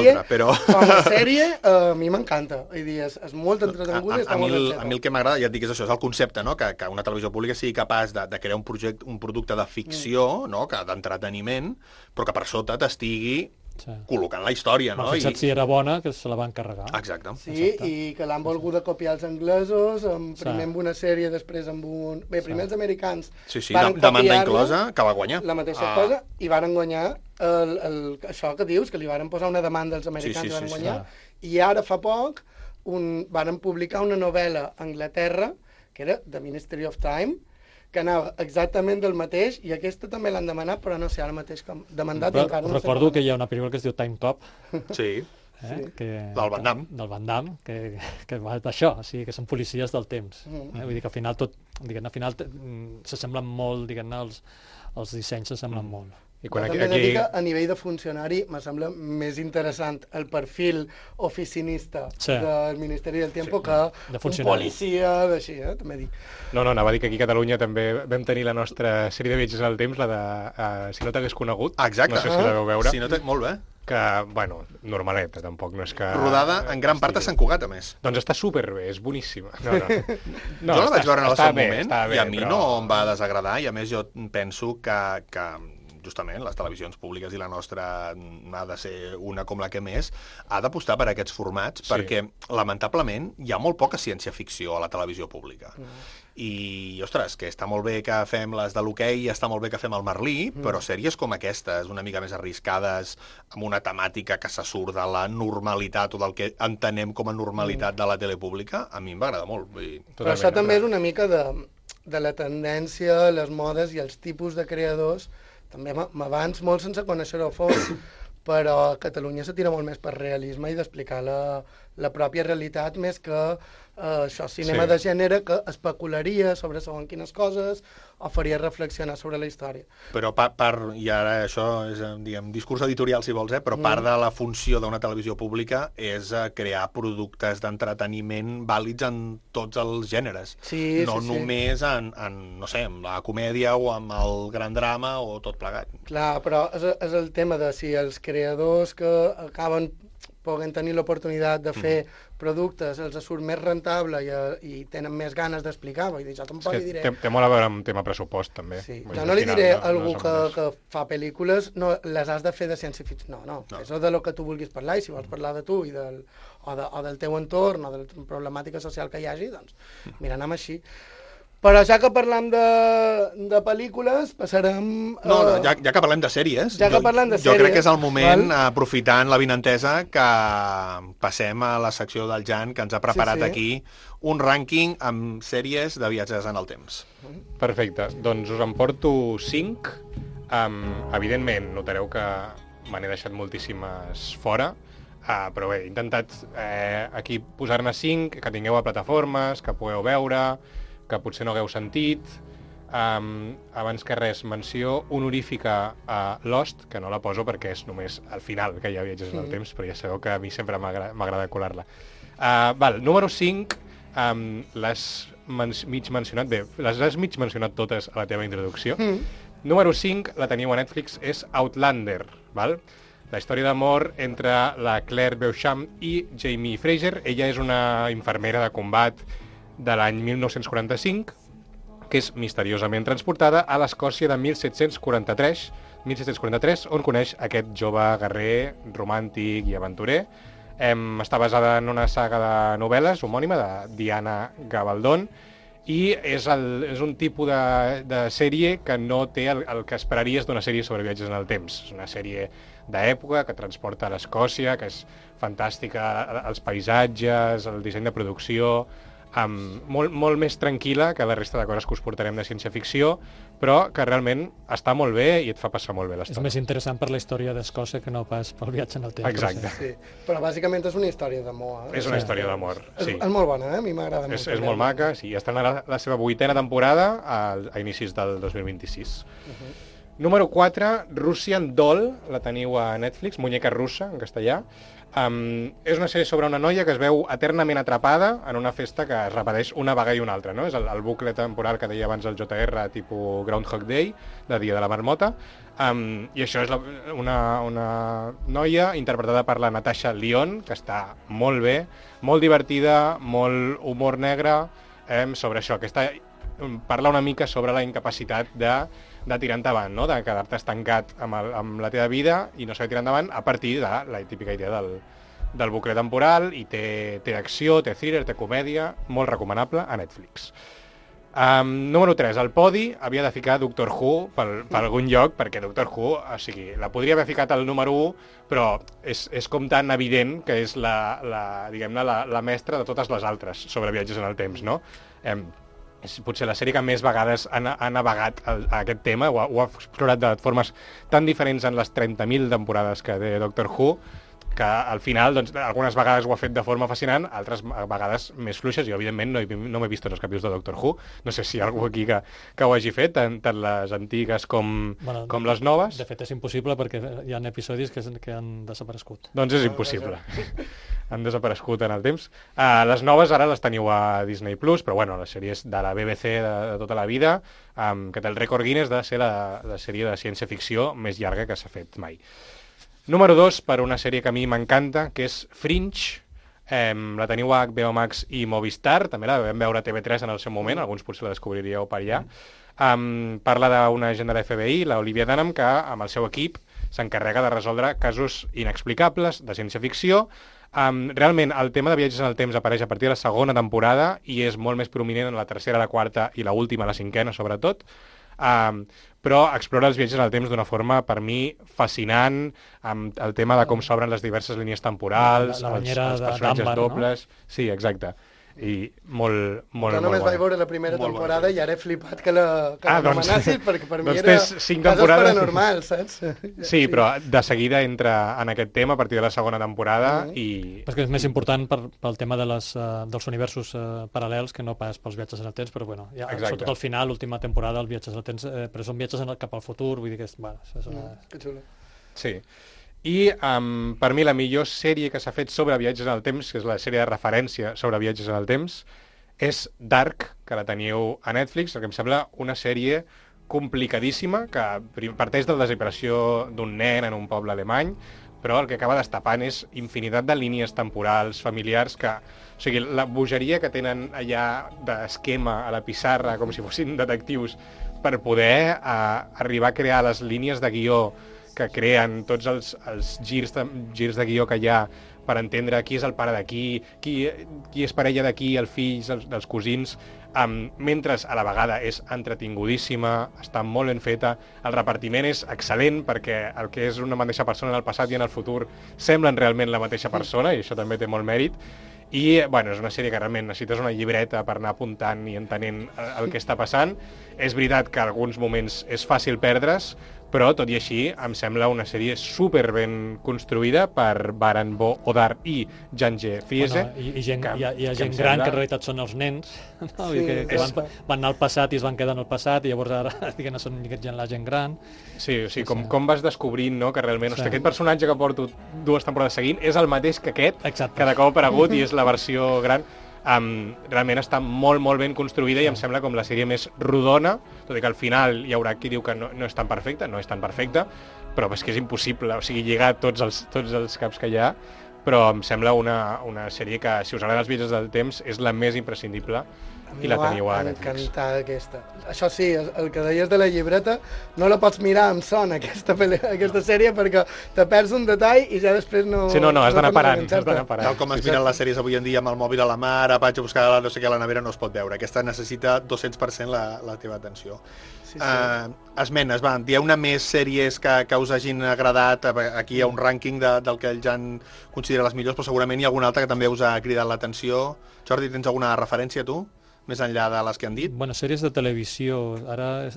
a sèrie a mi m'encanta. És molt entretinguda i està molt ben feta. A mi el que m'agrada, ja et dic, és això, és el concepte, no? Que una televisió pública sigui capaç de crear un producte de ficció, no? D'entreteniment, però que per sota t'estigui col·locant la història, no? Fixa't si era bona, que se la van carregar. Exacte. Sí, i que l'han volgut copiar els anglesos, primer amb una sèrie, després amb un... Bé, primer els americans van demanda inclosa, que va guanyar. La mateixa cosa, i varen guanyar això que dius, que li varen posar una demanda als americans i van guanyar. I ara fa poc varen publicar una novel·la a Anglaterra, que era The Ministry of Time, que anava exactament del mateix, i aquesta també l'han demanat, però no sé, ara mateix com demandat i encara no sé. Recordo que hi ha una pel·lícula que es diu Time Cop. Sí. Del Van Damme. Del Van Damme, que va d'això, o sigui, que són policies del temps. Vull dir que al final s'assemblen molt, diguem-ne, els dissenys s'assemblen molt. I quan també he de dir que a nivell de funcionari me sembla més interessant el perfil oficinista del Ministeri del Tiempo que un policia d'així, també dic. No, anava a dir que aquí a Catalunya també vam tenir la nostra sèrie de viatges al temps, la de Si no t'hagués conegut. Exacte. No sé si la veu veure. Molt bé. Que, bueno, normaleta, tampoc, no és que... Rodada en gran part a Sant Cugat, a més. Doncs està superbé, és boníssima. Jo la vaig veure en el seu moment, i a mi no em va desagradar, i a més jo penso que justament les televisions públiques i la nostra ha de ser una com la que més, ha d'apostar per aquests formats, perquè lamentablement hi ha molt poca ciència-ficció a la televisió pública. I, ostres, que està molt bé que fem les de l'hoquei, està molt bé que fem el Merlí, però sèries com aquestes, una mica més arriscades, amb una temàtica que se surt de la normalitat o del que entenem com a normalitat de la tele pública, a mi em va agradar molt. Però això també és una mica de la tendència, les modes i els tipus de creadors. També m'abans molt sense conèixer a fons, però a Catalunya se tira molt més per realisme i d'explicar la pròpia realitat més que això, cinema de gènere que especularia sobre segons quines coses o faria reflexionar sobre la història. Però i ara això és, diguem, discurs editorial, si vols, però part de la funció d'una televisió pública és crear productes d'entreteniment vàlids en tots els gèneres. No només en, no sé, en la comèdia o amb el gran drama o tot plegat. Clar, però és el tema de si els creadors que acaben poden tenir l'oportunitat de fer productes, els surt més rentable i tenen més ganes d'explicar, vull dir, jo tampoc li diré... Té molt a veure amb tema pressupost, també. Sí. Jo no li diré a algú que fa pel·lícules, no, les has de fer de ciència-ficció. No. És de lo que tu vulguis parlar, i si vols parlar de tu i o del teu entorn o de la problemàtica social que hi hagi, doncs, mira, anem així. Però ja que parlem de pel·lícules, passarem... Ja que parlem de sèries, jo crec que és el moment, aprofitant l'avinentesa, que passem a la secció del Jan, que ens ha preparat aquí un rànquing amb sèries de viatges en el temps. Perfecte, doncs us en porto 5. Evidentment, notareu que me n'he deixat moltíssimes fora, però bé, he intentat aquí posar-ne 5, que tingueu a plataformes, que pugueu veure, que potser no hagueu sentit. Abans que res, menció honorífica a Lost, que no la poso perquè és només al final que hi ha viatges en el temps, però ja sabeu que a mi sempre m'agrada colar-la. Número 5, les mig mencionat, bé, les has mig mencionat totes a la teva introducció. Número 5, la teniu a Netflix, és Outlander, val? La història d'amor entre la Claire Beauchamp i Jamie Fraser. Ella és una infermera de combat de l'any 1945, que és misteriosament transportada a l'Escòcia de 1743, on coneix aquest jove guerrer, romàntic i aventurer. Està basada en una saga de novel·les homònima de Diana Gabaldon, i és un tipus de sèrie que no té el que esperaries d'una sèrie sobre viatges en el temps. És una sèrie d'època que transporta a l'Escòcia, que és fantàstica, els paisatges, el disseny de producció, molt més tranquil·la que la resta de coses que us portarem de ciència-ficció, però que realment està molt bé i et fa passar molt bé l'estona. És més interessant per la història d'Escòcia que no pas pel viatge en el temps. Exacte. Sí. Però bàsicament és una història d'amor. És una història d'amor, sí. És molt bona, a mi m'agrada molt. És molt maca, sí. Estrenarà la seva 8ª temporada a inicis del 2026. Número 4, Russian Doll, la teniu a Netflix, muñeca russa, en castellà. És una sèrie sobre una noia que es veu eternament atrapada en una festa que es repeteix una vegada i una altra, no? És el bucle temporal que deia abans el JR, tipus Groundhog Day, de Dia de la Marmota. I això és una noia interpretada per la Natasha Lyonne, que està molt bé, molt divertida, molt humor negre, sobre això, que parla una mica sobre la incapacitat de tirar endavant, no? De quedar-te estancat amb la teva vida i no saber tirar endavant a partir de la típica idea del bucle temporal, i té acció, té thriller, té comèdia, molt recomanable a Netflix. Número 3, al podi havia de ficar Doctor Who per algun lloc, perquè Doctor Who, o sigui, la podria haver ficat al número 1, però és com tan evident que és diguem-ne, la mestra de totes les altres sobre viatges en el temps, no? És potser la sèrie que més vegades ha navegat a aquest tema, ho ha explorat de formes tan diferents en les 30.000 temporades que té Doctor Who, que al final, doncs, algunes vegades ho ha fet de forma fascinant, altres vegades més fluixes. Jo, evidentment, no m'he vist tots els capítols de Doctor Who. No sé si hi ha algú aquí que ho hagi fet, tant les antigues com les noves. De fet, és impossible perquè hi ha episodis que han desaparegut. Doncs és impossible. Han desaparegut en el temps. Les noves ara les teniu a Disney+, però bueno, les sèries de la BBC de tota la vida, que té el rècord Guinness de ser la sèrie de ciència-ficció més llarga que s'ha fet mai. Número 2, per una sèrie que a mi m'encanta, que és Fringe. La teniu a HBO Max i Movistar, també la vam veure a TV3 en el seu moment, alguns potser la descobriríeu per allà. Parla d'una agent de la FBI, la Olivia Dunham, que amb el seu equip s'encarrega de resoldre casos inexplicables de ciència-ficció. Realment, el tema de viatges en el temps apareix a partir de la segona temporada i és molt més prominent en la tercera, la quarta i la última, la cinquena, sobretot. Però explora els viatges en el temps d'una forma, per mi, fascinant, amb el tema de com s'obren les diverses línies temporals, els personatges dobles... No? Sí, exacte. I molt Jo només vaig veure la primera temporada i ara he flipat que l'anomenassis, perquè per mi era casos paranormals, saps? Sí, però de seguida entra en aquest tema a partir de la segona temporada i... És que és més important pel tema dels universos paral·lels que no pas pels viatges en el temps, però bueno, sobretot al final, l'última temporada, els viatges en el temps, però són viatges cap al futur, vull dir que és... Que xulo. Sí. I per mi la millor sèrie que s'ha fet sobre viatges en el temps, que és la sèrie de referència sobre viatges en el temps, és Dark, que la teniu a Netflix, que em sembla una sèrie complicadíssima, que parteix de la desaparició d'un nen en un poble alemany, però el que acaba destapant és infinitat de línies temporals, familiars, que... O sigui, la bogeria que tenen allà d'esquema a la pissarra, com si fossin detectius, per poder arribar a crear les línies de guió que creen tots els girs de guió que hi ha per entendre qui és el pare d'aquí, qui és parella d'aquí, els fills, dels cosins, mentre a la vegada és entretingudíssima, està molt ben feta, el repartiment és excel·lent perquè el que és una mateixa persona en el passat i en el futur semblen realment la mateixa persona i això també té molt mèrit. I, bueno, és una sèrie que realment necessites una llibreta per anar apuntant i entenent el que està passant. És veritat que en alguns moments és fàcil perdre's, però tot i així em sembla una sèrie super ben construïda per Baran Bo Odar i Jange Fiese. Hi ha gent gran que en realitat són els nens, no? que van anar al passat i es van quedar en el passat i llavors ara són la gent gran. Sí, o sigui, com vas descobrint, no?, que realment aquest personatge que porto 2 temporades seguint és el mateix que aquest, que de cop ha aparegut i és la versió gran. Realment està molt, molt ben construïda i em sembla com la sèrie més rodona, tot i que al final hi haurà qui diu que no és tan perfecta, però és que és impossible, o sigui, lligar tots els caps que hi ha, però em sembla una sèrie que, si us agraden els viatges del temps, és la més imprescindible i la teniu a Netflix. Encantada aquesta. Això sí, el que deies de la llibreta, no la pots mirar amb son, aquesta sèrie, perquè te perds un detall i ja després no... Sí, no, has d'anar parant. Tal com es miren les sèries avui en dia amb el mòbil a la mà, ara vaig a buscar no sé què a la nevera, no es pot veure. Aquesta necessita 200% la teva atenció. Esmenes, hi ha una més sèries que us hagin agradat. Aquí hi ha un rànquing del que el Jan considera les millors, però segurament hi ha alguna altra que també us ha cridat l'atenció. Jordi, tens alguna referència, tu? Més enllà de les que han dit? Bueno, sèries de televisió, ara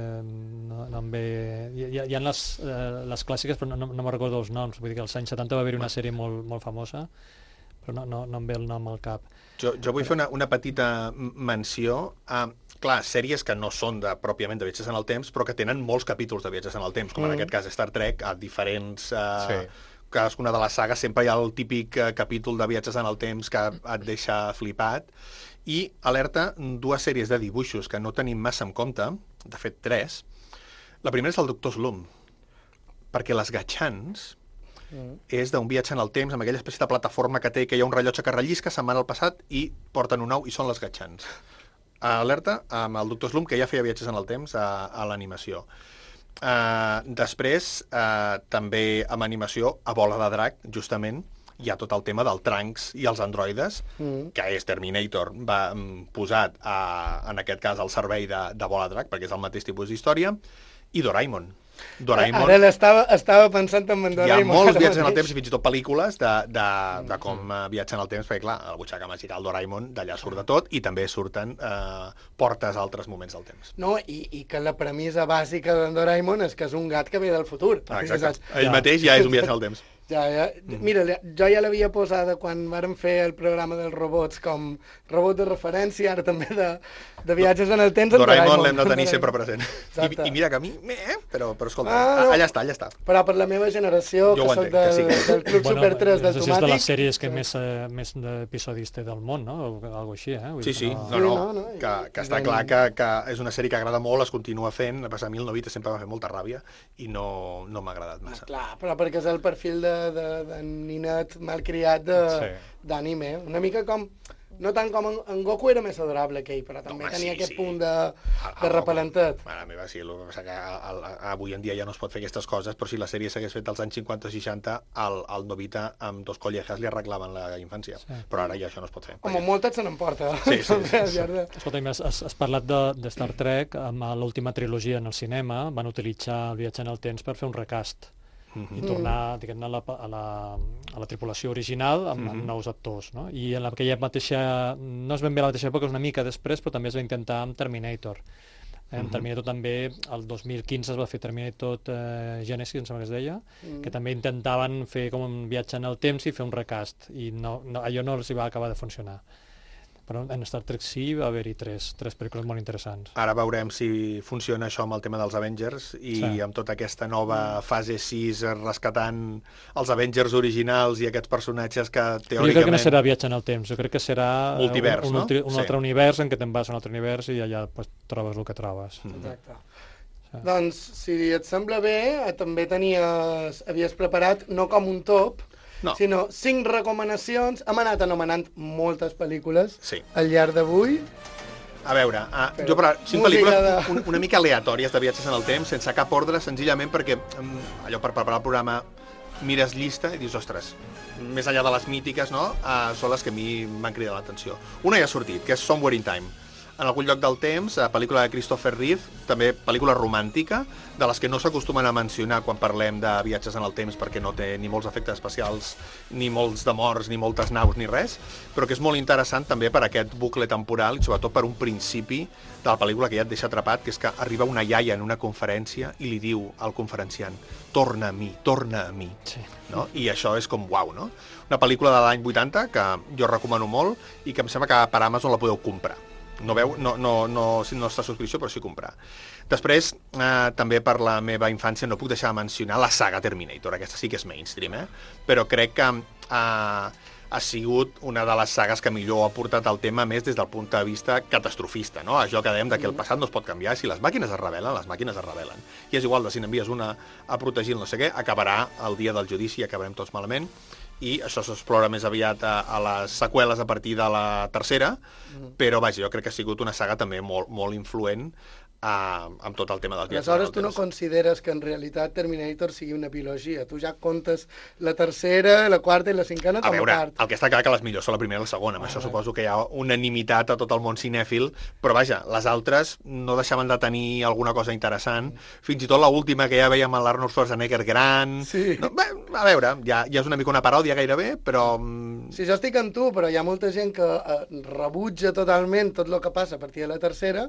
no em ve... Hi ha les clàssiques, però no me'n recordo els noms. Vull dir que als anys 70 va haver-hi una sèrie molt famosa, però no em ve el nom al cap. Jo vull fer una petita menció a, clar, sèries que no són pròpiament de viatges en el temps, però que tenen molts capítols de viatges en el temps, com en aquest cas Star Trek, a diferents... Cadascuna de les sagues sempre hi ha el típic capítol de viatges en el temps que et deixa flipat. I, alerta, 2 sèries de dibuixos que no tenim massa en compte, de fet 3. La primera és el Doctor Slump, perquè les Gatchans és d'un viatge en el temps, amb aquella espècie de plataforma que té, que hi ha un rellotge que rellisca, se'n van al passat i porten un nou, i són les Gatchans. Alerta, amb el Doctor Slump, que ja feia viatges en el temps a l'animació. Després, també amb animació, a Bola de Drac, justament, hi ha tot el tema del Trunks i els androides, que és Terminator, posat, en aquest cas, al servei de Bola de Drac, perquè és el mateix tipus d'història, i Doraemon. Ara estava pensant en Doraemon. Hi ha molts viatges en el temps i fins i tot pel·lícules de com viatgen en el temps, perquè clar, el butxaca màgica, el Doraemon, d'allà surt de tot, i també surten portes a altres moments del temps. No, i que la premissa bàsica de Doraemon és que és un gat que ve del futur. Exacte. Ell mateix ja és un viatge en el temps. Mira, jo ja l'havia posada quan vàrem fer el programa dels robots com robot de referència, ara també de viatges en el temps. Doraemon l'hem de tenir sempre present. I mira que a mi, però escolta, allà està. Però per la meva generació, que soc del Club Super 3 del Tomàtic... És de les sèries que més d'episodis té del món, no? O alguna així, eh? Sí, que està clar que és una sèrie que agrada molt, es continua fent, a passar 1920 sempre va fer molta ràbia i no m'ha agradat massa. Clar, però perquè és el perfil de ninet malcriat d'anime. Una mica com... No tant com en Goku era més adorable que ell, però també tenia aquest punt de repelentet. Mare meva, sí, el que passa que avui en dia ja no es pot fer aquestes coses, però si la sèrie s'hagués fet als anys 50 o 60, al Novita amb 2 collejas li arreglaven la infància. Però ara ja això no es pot fer. Home, moltes se n'emporta. Sí. Escolta, has parlat de Star Trek, amb l'última trilogia en el cinema van utilitzar el viatge en el temps per fer un recast. i tornar, diguem-ne, a la tripulació original amb nous actors, no? I en aquella mateixa, no és ben bé la mateixa època, és una mica després, però també es va intentar amb Terminator. En Terminator també, el 2015 es va fer Terminator Genesis, em sembla que es deia, que també intentaven fer com un viatge en el temps i fer un recast, i allò no els va acabar de funcionar. Però en Star Trek sí va haver-hi tres pel·lícules molt interessants. Ara veurem si funciona això amb el tema dels Avengers i amb tota aquesta nova fase 6 rescatant els Avengers originals i aquests personatges que teòricament... Jo crec que no serà viatge en el temps, jo crec que serà multivers, un altre univers en què te'n vas a un altre univers i allà pues, trobes el que trobes. Exacte. Doncs, si et sembla bé, també havies preparat, no com un top, sinó 5 recomanacions. Hem anat anomenant moltes pel·lícules al llarg d'avui. A veure, jo per 5 pel·lícules una mica aleatòries de viatges en el temps, sense cap ordre, senzillament perquè allò per preparar el programa mires llista i dius, ostres, més enllà de les mítiques, no? Són les que a mi m'han cridat l'atenció. Una ja ha sortit, que és Somewhere in Time. En algun lloc del temps, pel·lícula de Christopher Reeve, també pel·lícula romàntica, de les que no s'acostumen a mencionar quan parlem de viatges en el temps perquè no té ni molts efectes especials, ni molts de morts, ni moltes naus, ni res, però que és molt interessant també per aquest bucle temporal i sobretot per un principi de la pel·lícula que ja et deixa atrapat, que és que arriba una iaia en una conferència i li diu al conferenciant torna a mi, no? I això és com uau, no? Una pel·lícula de l'any 80 que jo recomano molt i que em sembla que per Amazon la podeu comprar. No està a subscripció, però sí comprar. Després, també per la meva infància no puc deixar de mencionar la saga Terminator. Aquesta sí que és mainstream, però crec que ha sigut una de les sagues que millor ha portat el tema més des del punt de vista catastrofista, no? Això que dèiem que el passat no es pot canviar, si les màquines es rebel·len, les màquines es rebel·len. I és igual si n'envies una a protegir el no sé què, acabarà el dia del judici i acabarem tots malament. I això s'explora més aviat a les seqüeles a partir de la tercera, però vaja, jo crec que ha sigut una saga també molt influent amb tot el tema dels viatges. Aleshores, tu no consideres que en realitat Terminator sigui una biologia? Tu ja comptes la tercera, la quarta i la cinquena com a part. El que està clar que les millors són la primera i la segona. Amb això suposo que hi ha unanimitat a tot el món cinèfil, però vaja, les altres no deixaven de tenir alguna cosa interessant. Fins i tot l'última que ja veiem a l'Arnold Schwarzenegger gran... Sí. No, bé, a veure, ja és una mica una paròdia gairebé, però... Sí, jo estic amb tu, però hi ha molta gent que rebutja totalment tot el que passa a partir de la tercera.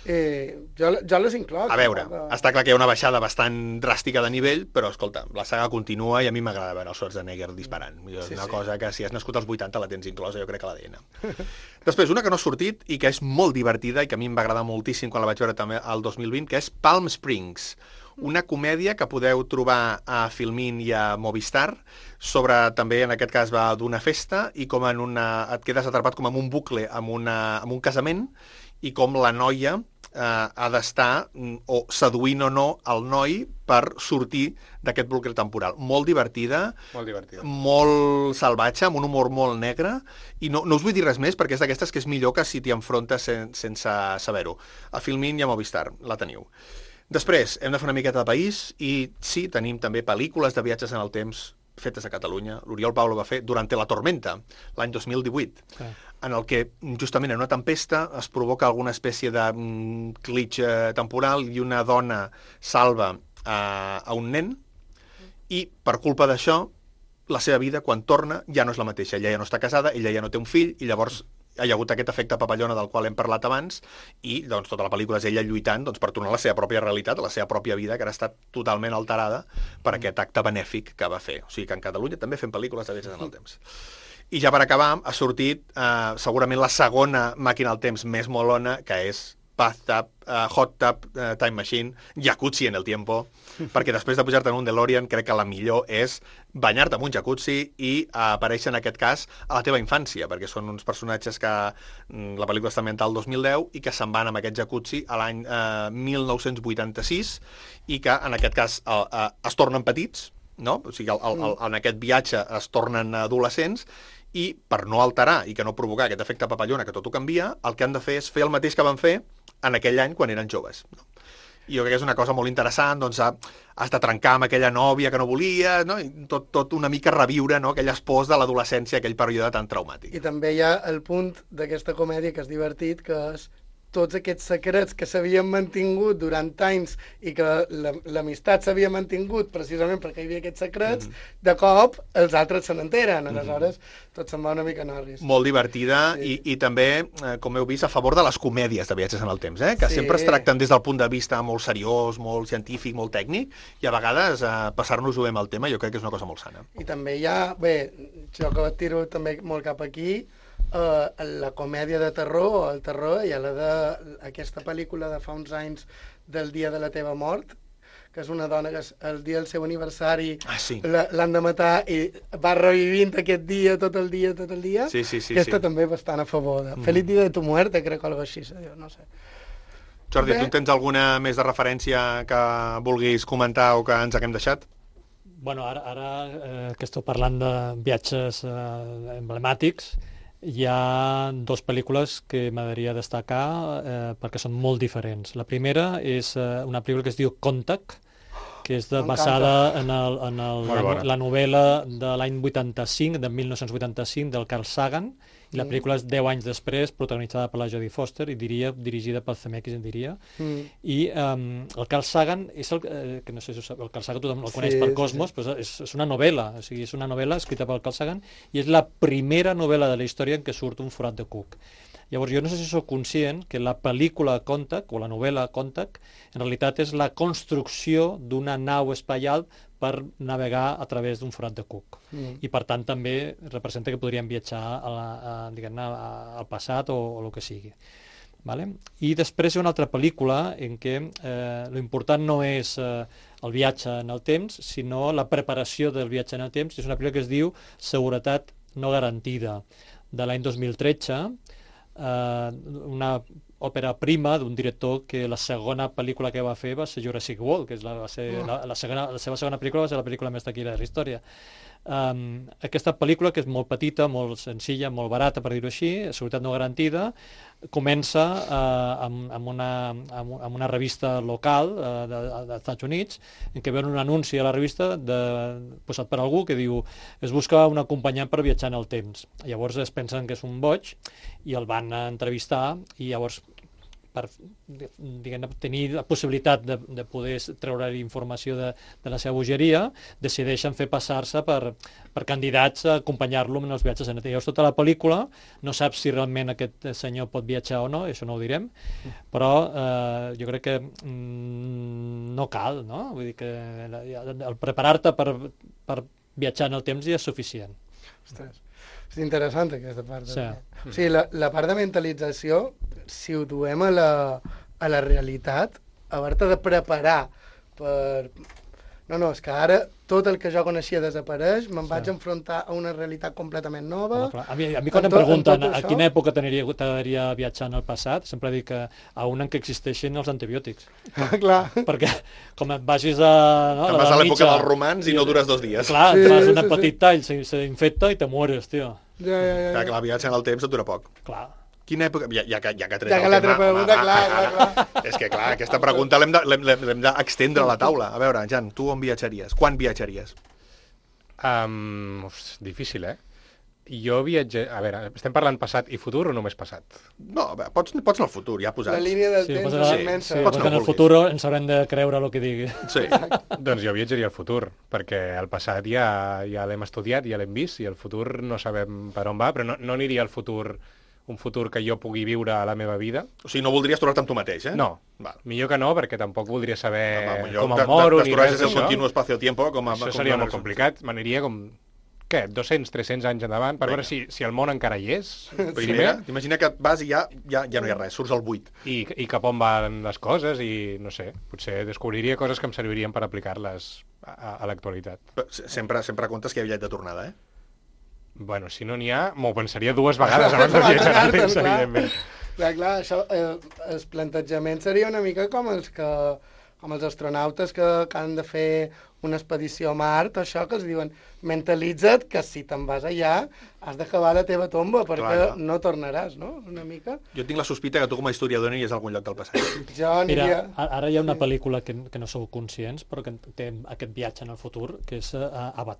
Jo les incloc. A veure, està clar que hi ha una baixada bastant dràstica de nivell, però, escolta, la saga continua i a mi m'agrada veure el Schwarzenegger disparant. És una cosa que si has nascut als 80 la tens inclosa, jo crec que l'ADN. Després, una que no ha sortit i que és molt divertida i que a mi em va agradar moltíssim quan la vaig veure també el 2020, que és Palm Springs, una comèdia que podeu trobar a Filmin i a Movistar, sobre també, en aquest cas, va d'una festa i com et quedes atrapat com en un bucle, amb un casament, i com la noia ha d'estar o seduint o no el noi per sortir d'aquest bucle temporal. Molt divertida, molt salvatge, amb un humor molt negre, i no us vull dir res més perquè és d'aquestes que és millor que si t'hi enfrontes sense saber-ho. A Filmin i a Movistar la teniu. Després, hem de fer una miqueta de país i sí, tenim també pel·lícules de viatges en el temps fetes a Catalunya. L'Oriol Paulo va fer Durante la tormenta, l'any 2018, en el que justament en una tempesta es provoca alguna espècie de glitch temporal i una dona salva a un nen i per culpa d'això la seva vida quan torna ja no és la mateixa. Ella ja no està casada, ella ja no té un fill i llavors hi ha hagut aquest efecte papallona del qual hem parlat abans i doncs, tota la pel·lícula és ella lluitant per tornar a la seva pròpia realitat, a la seva pròpia vida, que ara està totalment alterada per aquest acte benèfic que va fer. O sigui que en Catalunya també fem pel·lícules de viatges en el temps. I ja per acabar, ha sortit segurament la segona màquina del temps més molona, que és Bathtub, Hot Tub, Time Machine, Jacuzzi en el tiempo, perquè després de pujar-te en un DeLorean crec que la millor és banyar-te en un jacuzzi i aparèixer en aquest cas a la teva infància, perquè són uns personatges que la pel·lícula està ambientada al 2010 i que se'n van amb aquest jacuzzi a l'any 1986 i que en aquest cas es tornen petits, no? O sigui, en aquest viatge es tornen adolescents i per no alterar i que no provocar aquest efecte papallona que tot ho canvia, el que han de fer és fer el mateix que van fer en aquell any quan eren joves. No? I jo crec que és una cosa molt interessant, doncs has de trencar amb aquella nòvia que no volia, no? I tot una mica reviure, no? Aquelles pors de l'adolescència, aquell període tan traumàtic. I també hi ha el punt d'aquesta comèdia que és divertit, que és tots aquests secrets que s'havien mantingut durant anys i que l'amistat s'havia mantingut precisament perquè hi havia aquests secrets, de cop els altres se n'enteren, aleshores tot se'n va una mica norris. Molt divertida i també, com heu vist, a favor de les comèdies de viatges en el temps, que sempre es tracten des del punt de vista molt seriós, molt científic, molt tècnic, i a vegades passar-nos-ho bé amb el tema jo crec que és una cosa molt sana. I també hi ha, bé, jo que tiro també molt cap aquí, la comèdia de terror, el terror, i aquesta pel·lícula de fa uns anys del dia de la teva mort, que és una dona que el dia del seu aniversari l'han de matar i va revivint aquest dia, tot el dia. Sí. Aquesta també bastant a favor. Feliz dia de tu muerte, crec que algo així, no sé. Jordi, tu tens alguna més de referència que vulguis comentar o que ens haguem deixat? Bueno, ara que esteu parlant de viatges emblemàtics, hi ha dues pel·lícules que m'agradaria destacar perquè són molt diferents. La primera és una pel·lícula que es diu Contact, que és basada en la novel·la de l'any 85, de 1985, del Carl Sagan, i la pel·lícula és 10 anys després, protagonitzada per la Jodie Foster, i dirigida pel Zemeckis, I el Carl Sagan, que no sé si ho sap, el Carl Sagan tothom el coneix per Cosmos, però és una novel·la, o sigui, és una novel·la escrita pel Carl Sagan, i és la primera novel·la de la història en què surt un forat de cuc. Llavors, jo no sé si sóc conscient que la pel·lícula Contact, o la novel·la Contact, en realitat és la construcció d'una nau espacial per navegar a través d'un forat de cuc. I, per tant, també representa que podríem viatjar al passat o el que sigui. Vale? I després hi ha una altra pel·lícula en què l'important no és el viatge en el temps, sinó la preparació del viatge en el temps. És una pel·lícula que es diu Seguretat no garantida, de l'any 2013, una òpera prima d'un director que la segona pel·lícula que va fer va ser Jurassic World, que és la seva segona pel·lícula va ser la pel·lícula més taquillera de la història. Aquesta pel·lícula, que és molt petita, molt senzilla, molt barata, per dir-ho així, Seguretat no garantida, comença amb una revista local dels Estats Units, en què veuen un anunci a la revista posat per algú que diu es busca un acompanyant per viatjar en el temps. Llavors es pensen que és un boig i el van entrevistar i llavors per tenir la possibilitat de poder treure informació de la seva bogeria, decideixen fer passar-se per candidats a acompanyar-lo en els viatges en el temps. Llavors, tota la pel·lícula no saps si realment aquest senyor pot viatjar o no, això no ho direm, però jo crec que no cal, no? Vull dir que el preparar-te per viatjar en el temps ja és suficient. Ostres, és interessant aquesta part. Sí. O sigui, la part de mentalització, si ho duem a la realitat, haver-te de preparar per... No, és que ara tot el que jo coneixia desapareix, me'n vaig enfrontar a una realitat completament nova. A mi quan em pregunten a quina època t'agradaria viatjar en el passat, sempre dic que a una en què existeixin els antibiòtics. Clar. Perquè com et vagis a... Te'n vas a l'època dels romans i no dures 2 dies. Clar, et fas un petit tall, s'infecta i te mueres, tio. Ja, que la viatge en el temps et dura poc. Clar. Quina època... Ja que l'altra pregunta, clar. És que, clar, aquesta pregunta l'hem d'extendre a la taula. A veure, Jan, tu on viatjaries? Quan viatjaries? Difícil, Jo viatge... A veure, estem parlant passat i futur o només passat? No, pots anar al futur, ja posats. La línia del temps és immensa. Perquè en el futur ens haurem de creure el que digui. Sí. Doncs jo viatjaria al futur, perquè el passat ja l'hem estudiat, ja l'hem vist, i el futur no sabem per on va, però no aniria al futur... un futur que jo pugui viure a la meva vida. O sigui, no voldries tornar-te amb tu mateix, No, millor que no, perquè tampoc voldria saber com em moro ni res d'això. El continu espacio-tiempo això seria molt complicat, m'aniria com... Què? 200, 300 anys endavant, per veure si el món encara hi és. Imagina que vas i ja no hi ha res, surts al buit. I cap on van les coses, i no sé, potser descobriria coses que em servirien per aplicar-les a l'actualitat. Sempre comptes que hi ha bitllet de tornada, Bueno, si no n'hi ha, m'ho pensaria 2 vegades abans de viatjar en el temps, evidentment. Clar, això, el plantejament seria una mica com els astronautes que han de fer una expedició a Mart, això que els diuen, mentalitza't que si te'n vas allà has d'acabar la teva tomba, perquè no tornaràs, no? Una mica. Jo tinc la sospita que tu com a historiador n'hi és a algun lloc del passat. Mira, ara hi ha una pel·lícula que no sou conscients, però que té aquest viatge en el futur, que és Avatar.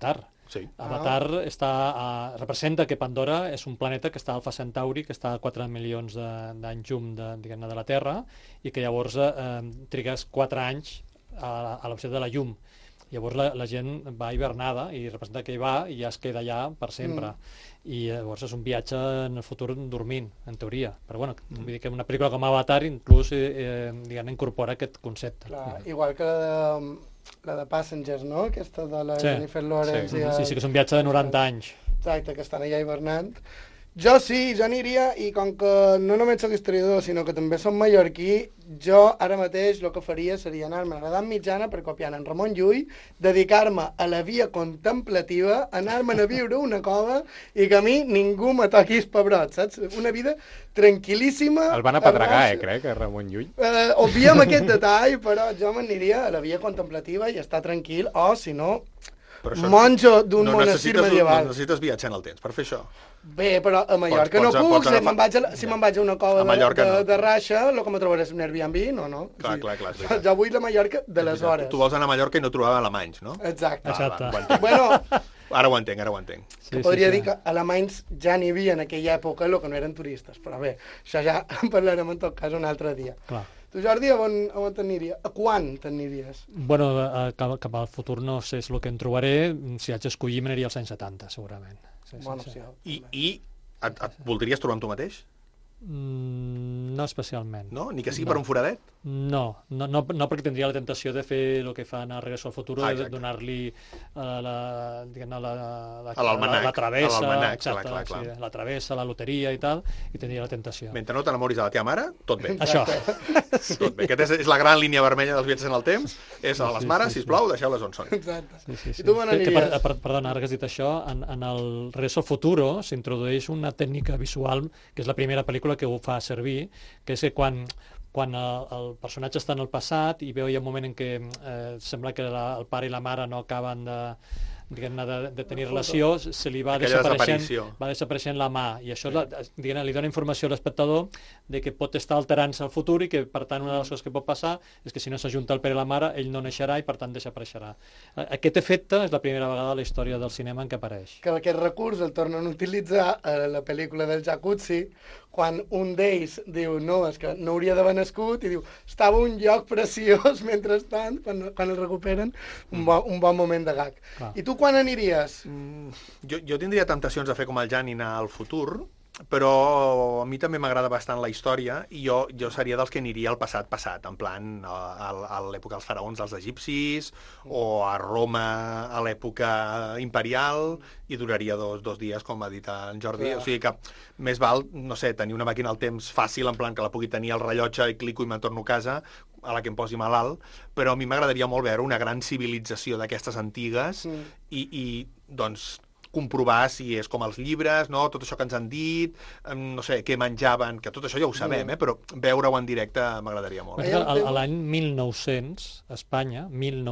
Sí. Avatar representa que Pandora és un planeta que està a Alfa Centauri, que està a 4 milions d'anys llum de la Terra, i que llavors trigues 4 anys a la velocitat de la llum. Llavors la gent va hibernada i representa que hi va i ja es queda allà per sempre. I llavors és un viatge en el futur dormint, en teoria. Però bueno, vull dir que una pel·lícula com Avatar inclús incorpora aquest concepte. Clar, igual que la de Passengers, no? Aquesta de la Jennifer Lawrence. Sí, que és un viatge de 90 anys. Exacte, que estan allà hibernant. Jo aniria, i com que no només soc historiador, sinó que també som mallorquí, jo ara mateix el que faria seria anar-me a l'edat mitjana per copiar en Ramon Llull, dedicar-me a la via contemplativa, anar-me'n a viure una cova i que a mi ningú me toqui els pebrots, saps? Una vida tranquil·líssima. El van apedregar, crec, a Ramon Llull. Obviem aquest detall, però jo m'aniria a la via contemplativa i estar tranquil, o, si no, monjo d'un monestir medieval. No necessites viatjar en el temps per fer això. Bé, però a Mallorca no puc. Si me'n vaig a una cova de Raixa, el que me trobaré és un Airbnb, no. Clar. Jo vull la Mallorca de les hores. Tu vols anar a Mallorca i no trobar alemanys, no? Exacte. Bueno, ara ho entenc. Podria dir que alemanys ja n'hi havia en aquella època, el que no eren turistes, però bé, això ja en parlarem en tot cas un altre dia. Clar. Tu, Jordi, a on t'aniries? A quan t'aniries? Bueno, cap al futur no sé és el que em trobaré. Si haig d'escollir, m'aniria als anys 70, segurament. Sí. I et voldries trobar amb tu mateix? No especialment. No? Ni que sigui per un foradet? No, perquè tindria la tentació de fer el que fan a Regreso al Futuro, de donar-li la travessa, la travessa, la loteria i tal, i tindria la tentació. Mentre no t'enamoris de la teva mare, tot bé. Això. Tot bé. Aquesta és la gran línia vermella dels viatges en el temps, és a les mares, sisplau, deixeu-les on són. Exacte. I tu perdona, ara que has dit això, en el Regreso al Futuro s'introdueix una tècnica visual, que és la primera pel·lícula que ho fa servir, que és que quan el personatge està en el passat i veu hi ha un moment en què sembla que el pare i la mare no acaben de tenir relació, se li va desapareixent la mà, i això li dona informació a l'espectador de que pot estar alterant-se el futur i que, per tant, una de les coses que pot passar és que si no s'ajunta el pare i la mare, ell no naixerà i, per tant, desapareixerà. Aquest efecte és la primera vegada a la història del cinema en què apareix. Que aquest recurs el tornen a utilitzar a la pel·lícula del Jacuzzi, quan un d'ells diu, no, és que no hauria d'haver nascut, i diu, estava un lloc preciós, mentrestant, quan el recuperen, un bon moment de gag. I tu quan aniries? Jo tindria temptacions de fer com el Jan i anar al futur, però a mi també m'agrada bastant la història i jo seria dels que aniria al passat, en plan a l'època dels faraons dels egipcis o a Roma a l'època imperial i duraria dos dies, com ha dit en Jordi. O sigui que més val, no sé, tenir una màquina al temps fàcil, en plan que la pugui tenir al rellotge i clico i me'n torno a casa, a la que em posi malalt, però a mi m'agradaria molt veure una gran civilització d'aquestes antigues i doncs comprovar si és com els llibres, no? Tot això que ens han dit, no sé, què menjaven, que tot això ja ho sabem, però veure-ho en directe m'agradaria molt. L'any 1900, a Espanya,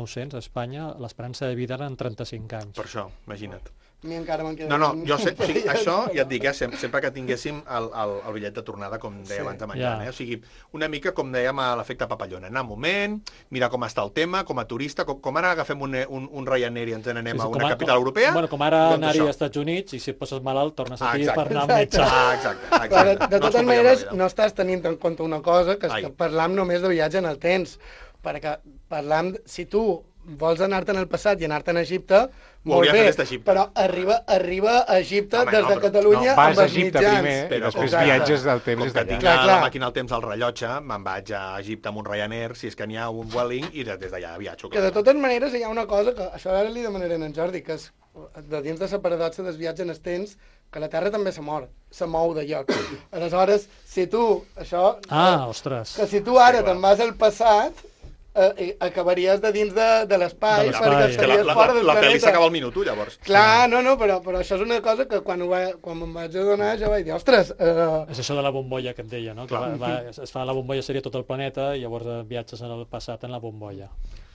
l'esperança de vida eren 35 anys. Per això, imagina't. A mi encara me'n queda... No, jo sé, o sigui, això ja et dic, sempre que tinguéssim el bitllet de tornada, com deia abans de menjar, o sigui, una mica com dèiem a l'efecte papallona, anar un moment, mirar com està el tema, com a turista, com ara agafem un Ryanair i ens n'anem a una capital europea... Bueno, com ara anar-hi als Estats Units i si et poses malalt tornes aquí per anar al metge. Exacte. De totes maneres, no estàs tenint en compte una cosa, que és que parlam només de viatge en el temps, perquè parlam, si tu vols anar-te en el passat i anar-te a Egipte, molt bé, però arriba a Egipte des de Catalunya amb els mitjans. Vas a Egipte primer, però després viatges del temps des d'allà. Com que tinc la màquina al temps al rellotge, me'n vaig a Egipte amb un Ryanair, si és que n'hi ha un Vueling, i des d'allà viatjo. Que de totes maneres hi ha una cosa, que això ara li demanaré a en Jordi, que és de dins de la paradoxa del viatge en el temps, que la Terra també se mou de lloc. Aleshores, si tu, això... ostres. Que si tu ara te'n vas al passat, acabaries de dins de l'espai perquè estaries fora del planeta. La pel·li s'acaba al minut, llavors. Clar, però això és una cosa que quan me'n vaig adonar jo vaig dir, ostres... És això de la bombolla que et deia, no? Que es fa la bombolla, seria tot el planeta, i llavors viatges en el passat en la bombolla.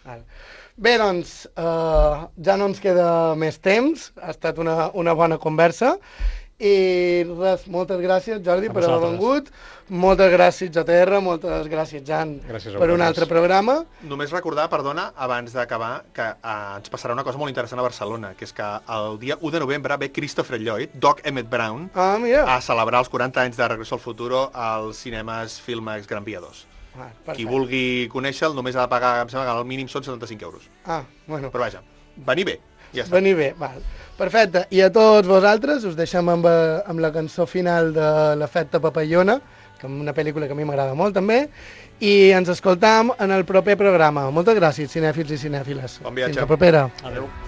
Bé, doncs, ja no ens queda més temps, ha estat una bona conversa, I res, moltes gràcies, Jordi, per haver vosaltres. vengut. Moltes gràcies, JR, moltes gràcies, Jan, Gràcies a per un vosaltres. altre programa. Només recordar, perdona, abans d'acabar, que ens passarà una cosa molt interessant a Barcelona, que és que el dia 1 de novembre ve Christopher Lloyd, Doc Emmett Brown, Ah, mira. a celebrar els 40 anys de Regreso al Futuro als cinemes Filmax Gran Via 2. Ah, Qui perfecte. vulgui conèixer-lo només ha de pagar, em sembla que al mínim són 75 euros. Ah, bueno. Però vaja, venir bé, ja està. Venir bé, val. Perfecte. I a tots vosaltres us deixem amb la cançó final de l'Efecte Papallona, que és una pel·lícula que a mi m'agrada molt també, i ens escoltam en el proper programa. Moltes gràcies, cinèfils i cinèfiles. Bon viatge. Fins la propera. Adéu.